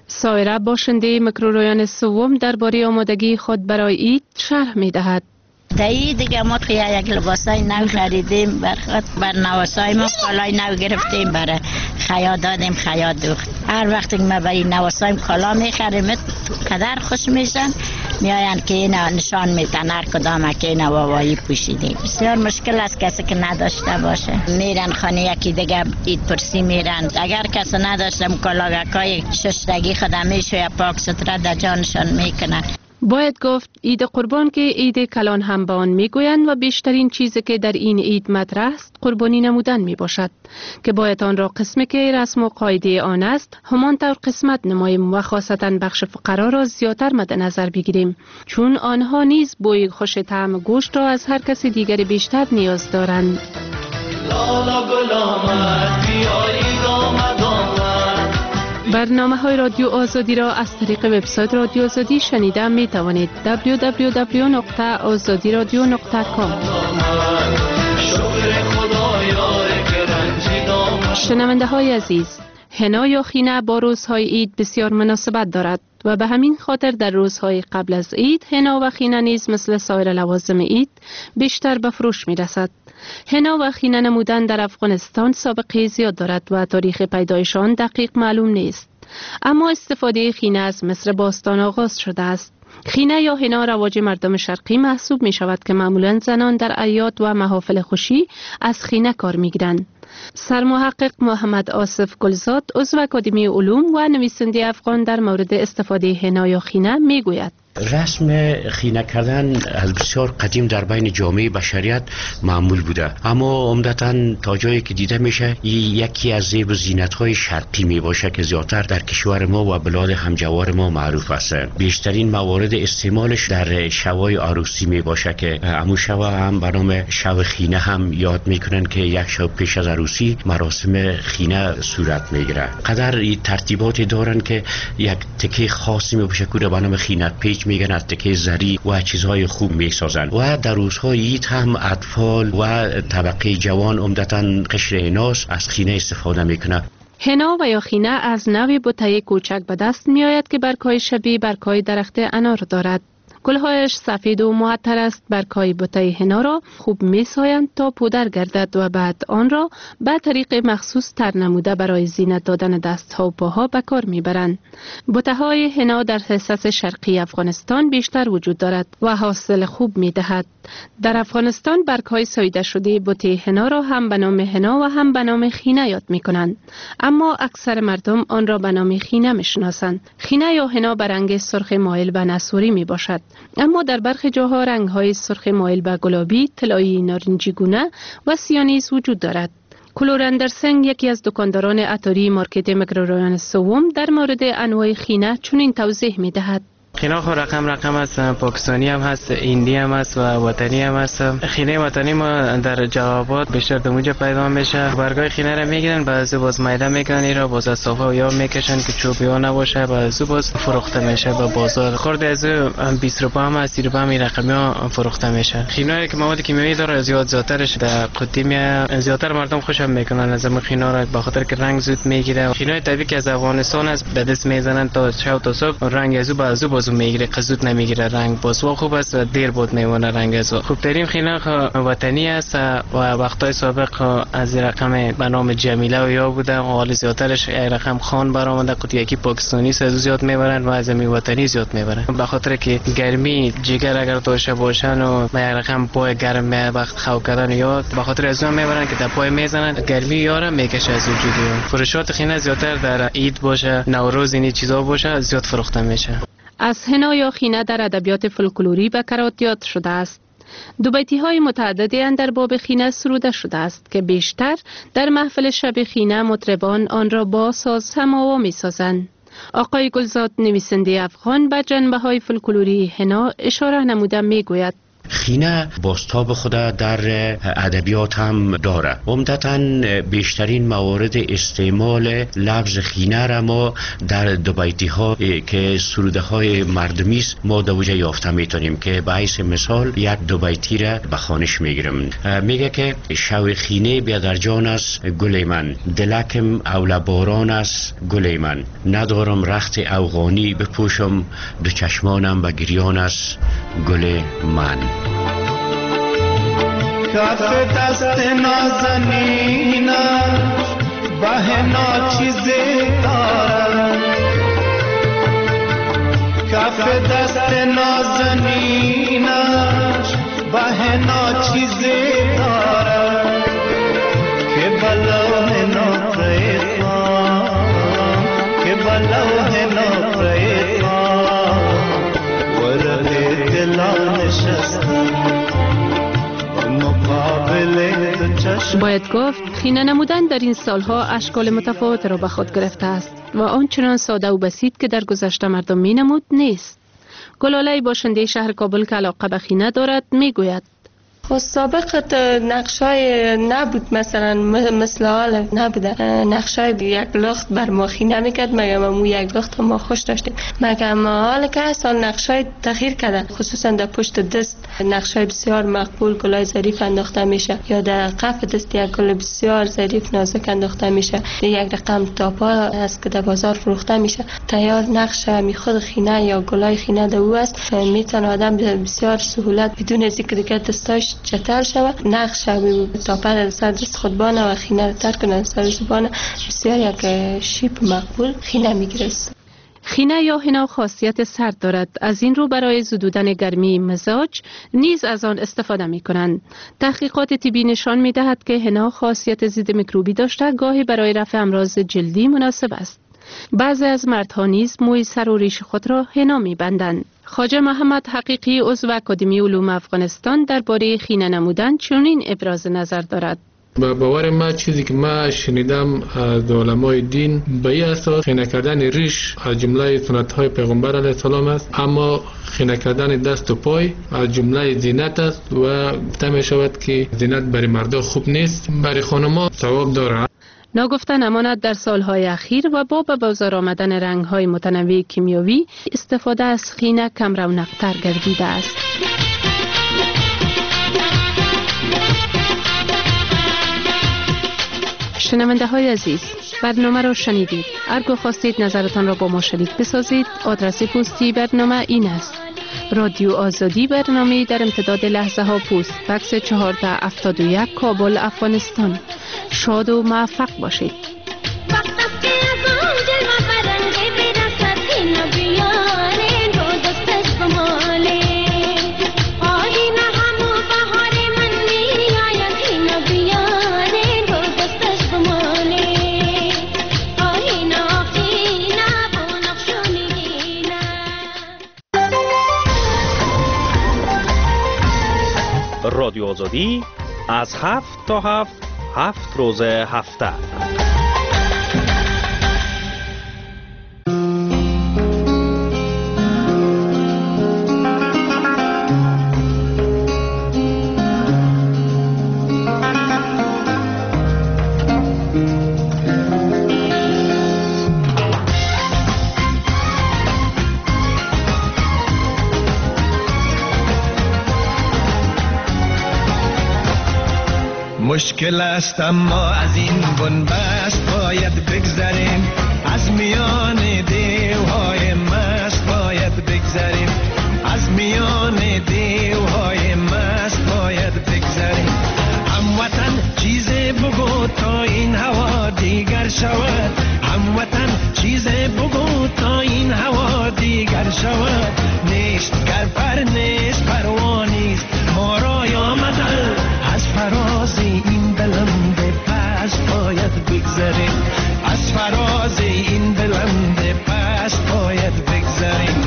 سایره باشنده میکروریان سوم درباره آمادگی خود برای عید شرح می دهد. دایی دیگه ما یک لباسای نو خریدیم بر نواسای ما کالای نو گرفتیم برای خیا دادیم خیا دوخت. هر وقتی که ما برای نواسایم کالا میخریم قدر خوش میشن میاین که این نشان میتن هر کدام که این واوایی پوشیدیم. بسیار مشکل است کسی که نداشته باشه میرن خانه یکی دیگه عید پرسی میرن. اگر کسی نداشتم کالاگاکای ششتگی خدمیشو یا پاک ستره در جانشان میکنن. باید گفت عید قربان که عید کلان هم به آن میگویند و بیشترین چیزی که در این عید مطرح است قربانی نمودن می باشد که باید آن را قسمی که رسم و قاعده آن است همان طور قسمت نماییم و خاصتا بخش فقرا را زیادتر مد نظر بگیریم چون آنها نیز بوی خوش طعم گوشت را از هر کسی دیگر بیشتر نیاز دارند. برنامه های رادیو آزادی را از طریق وبسایت رادیو آزادی شنیده می توانید. www.azadiradio.com. شنونده های عزیز، حنا یا خینه با روزهای عید بسیار مناسبت دارد و به همین خاطر در روزهای قبل از عید حنا و خینه نیز مثل سایر لوازم عید بیشتر به فروش می رسد. حنا و خینه نمودن در افغانستان سابقه زیاد دارد و تاریخ پیدایشان دقیق معلوم نیست. اما استفاده خینه از مصر باستان آغاز شده است. خینه یا حنا رواج مردم شرقی محسوب می شود که معمولا زنان در اعیاد و محافل خوشی از خینه کار می گیرند. سرمحقق محمد آصف گلزاد عضو اکادمی علوم و نویسنده افغان در مورد استفاده حنا یا خینه می گوید. رسم خینه کردن از بسیار قدیم در بین جامعه بشریت معمول بوده، اما عمدتاً تا جایی که دیده میشه یکی از زیب و زینت‌های شرقی می باشه که زیادتر در کشور ما و بلاد همجوار ما معروف است. بیشترین موارد استعمالش در شبای عروسی می باشه که همون شب هم به نام شب خینه هم یاد میکنن که یک شب پیش از عروسی مراسم خینه صورت میگیره. قدر ترتیباتی دارن که یک تکه خاصی می باشه که به نام خینه پیچ میگن، از تکه زری و چیزهای خوب میسازن و در روزهای عید هم اطفال و طبقه جوان عمدتاً قشر ایناس از خینه استفاده میکنه. حنا و یا خینه از نوع بوته کوچک به دست می آید که برگ‌های شبیه برگ‌های درخت انار دارد. گلهایش سفید و معطر است. برگ‌های بوته حنا را خوب می‌سایند تا پودر گردد و بعد آن را به طریق مخصوص تر نموده برای زینت دادن دست‌ها و پاها به کار می‌برند. بوته‌های حنا در حصص شرقی افغانستان بیشتر وجود دارد و حاصل خوب می‌دهد. در افغانستان برگ‌های ساییده شده بوته حنا را هم به نام حنا و هم به نام خینه یاد می‌کنند، اما اکثر مردم آن را به نام خینه می‌شناسند. خینه یا حنا به رنگ سرخ مایل به نسوری می‌باشد، اما در برخی جاها رنگ‌های سرخ مایل به گلابی، طلایی، نارنجی گونه و سیاه نیز وجود دارد. کلور اندرسن یکی از دکانداران عطاری مارکت میکروریان سوم در مورد انواع خینه چنین توضیح می‌دهد. خینه خو رقم هست، پاکستانی هم هست، ایندی هم هست و وطنی هم هست. خینه وطنی ما در جوابات بیشتر دموجه پیدا میشه. برگای خینه را میگیرن، بعضی باز میده میکنن، ایرا باز از صافه و یا میکشن که چوبی ها نباشه، بعضی باز فروخته میشه به بازار. خورده از 20 روپا هم هست، 30 روپا هم این رقمی ها فروخته میشه. خینه که مواد کیمیایی داره زیادترش در قدیم زیادتر مردم خوشم میکنن از این خینه را، به خاطر که رنگ زود میگیره. خینه طبیعی که از افغانستان است به دست میزنن تا شب تا صبح، رنگ ازو بعضی بازو میگیره، قزوت نمیگیره، رنگ بازو خوب است و دیر بود میمونه رنگ ازو. خوبترین خینه وطنی است و وقتای سابق از رقم به نام جمیله و یا بوده، حال زیادترش رقم خان برآمده، قطعی یکی پاکستانی سازو زیاد میبرن و از می وطنی زیاد میبرن، به خاطر که گرمی جگر اگر داشته باشن و به رقم پای گرم وقت خو کردن یا به خاطر از اون میبرن که در پای میزنن، گرمی یارا میکشه از وجود. فروشات خینه زیادتر در عید باشه، نوروز، این چیزا باشه زیاد فروخته میشه. از حنا یا خینه در ادبیات فولکلوری به کارات یاد شده است. دو بیتی های متعددی اندر باب خینه سروده شده است که بیشتر در محفل شب خینه مطربان آن را با ساز هماوا می سازند. آقای گلزاد نویسنده افغان به جنبه های فولکلوری حنا اشاره نموده می گوید. خینه بازتاب خود در ادبیات هم داره. عمدتاً بیشترین موارد استعمال لفظ خینه را ما در دو بیتی ها که سروده های مردمی است ما دوجه یافته میتونیم که به حیث مثال یک دو بیتی را به خوانش میگیرم. میگه که شوق خینه بیا در جان است گل من، دلکم اول باران است گل من، ندارم رخت افغانی بپوشم، دو چشمانم به گریان است گل من. کف دست نازنینش به ناچیزی دارد، کف دست نازنینش به ناچیزی دارد که بلوه ناقیقان، که بلوه ناقیقان ورد دلان نشستم. باید گفت خینه نمودن در این سالها اشکال متفاوت را به خود گرفته است و آنچنان ساده و بسیط که در گذشته مردم می نمود نیست. گلاله باشنده شهر کابل که علاقه به خینه دارد می گوید خب سابق نقشای نبود، مثلا مثل حال نبوده. نقشای یک لخت بر ما خینه میکرد، مگه ما یک لخت ما خوش داشتیم، مگه ما حال که اصلا نقشای تغییر کرده، خصوصا در پشت دست نقشای بسیار مقبول گلای ظریف انداخته میشه یا در قف دست یک گل بسیار ظریف نازک انداخته میشه. یک رقم تاپا است که در بازار فروخته میشه، تیار نقش می خود خینه یا گلای خینه در او است. میتونه آدم بسیار سهولت بدون ذکر دیگه دستاش چتر شود، نقش تاپا در سر دست خود بانه و خینه رو تر کنه سر زبانه، بسیار یک شیپ مقبول خینه میگیرست. خینه یا حنا خاصیت سرد دارد، از این رو برای زدودن گرمی مزاج نیز از آن استفاده می کنند. تحقیقات طبی نشان می دهد که حنا خاصیت ضد میکروبی داشته، گاهی برای رفع امراض جلدی مناسب است. بعضی از مردها نیز موی سر و ریش خود را حنا می بندند. خواجه محمد حقیقی عضو اکادمی علوم افغانستان درباره خینه نمودن چنین ابراز نظر دارد. با باور ما چیزی که ما شنیدم از علمای دین به این اساس خینه کردن ریش از جمله سنت های پیغمبر علیه السلام است، اما خینه کردن دست و پای از جمله زینت است و گفته می شود که زینت برای مردا خوب نیست، برای خانم‌ها ثواب داره. ناگفته نماند در سالهای اخیر و با به بازار آمدن رنگ‌های متنوع کیمیایی استفاده از خینه کم رونق‌تر گردیده است. شنونده های عزیز، برنامه را شنیدید. اگر خواستید نظرتان را با ما شریک بسازید، آدرس پستی برنامه این است: رادیو آزادی، برنامه در امتداد لحظه ها، پست بکس 1471 کابل افغانستان. شاد و موفق باشید. رادیو آزادی از 7 تا 7 روز هفته. مشکل است اما از این بنبست باید بگذریم، از میان دیوهای مست باید بگذریم، از میان دیوهای مست باید بگذریم. هموطن چیزی بگو تا این هوا دیگر شود، هموطن چیزی بگو تا این هوا دیگر شود. نیست گر پر نیست پروانیست، ما رای آمدن از فراز این بلند پس باید بگذریم، از فراز این بلند پس باید بگذریم.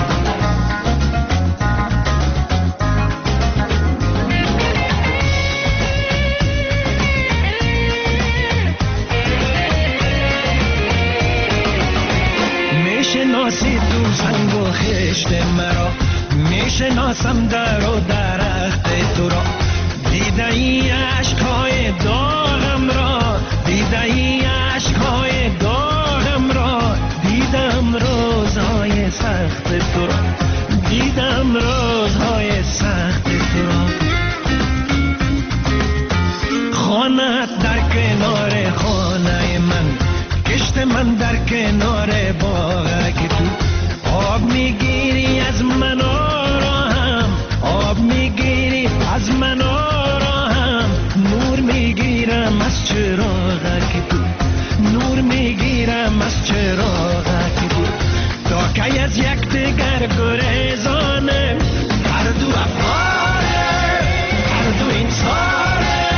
میشناسی تو سنگ و خشت مرا، میشناسم در و درخت تو را، دیده ای عشقهای داغم را، دیده ای عشقهای داغم را، دیدم روزهای سخت تو را، دیدم روزهای سخت تو را. خانه در کنار خانه من، کشت من در کنار باغ که تو آب میگیری از من آرام، آب میگیری از من آرام، نور میگیرم از چراغ که تو، نور میگیرم از چراغ که تو، تا که از یک دیگر گریزانه، هر دو افغانه، هر دو انسانه.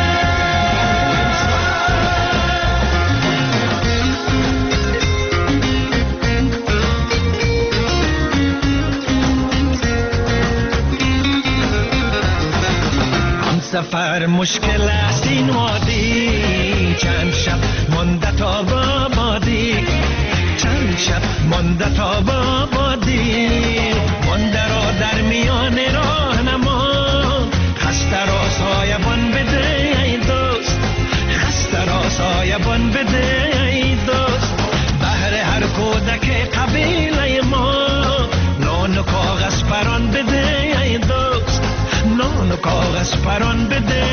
سفر مشکل است این وادی، چند شب مانده تا بادی، چند شب مانده تا بادی، مانده را در میان راه نما، خسته را سایبان بده ای دوست، خسته را سایبان بده ای دوست. بهر هر کودک قبیله ما نان و کاغذ پران بده ای دوست، نان و کاغذ پران بده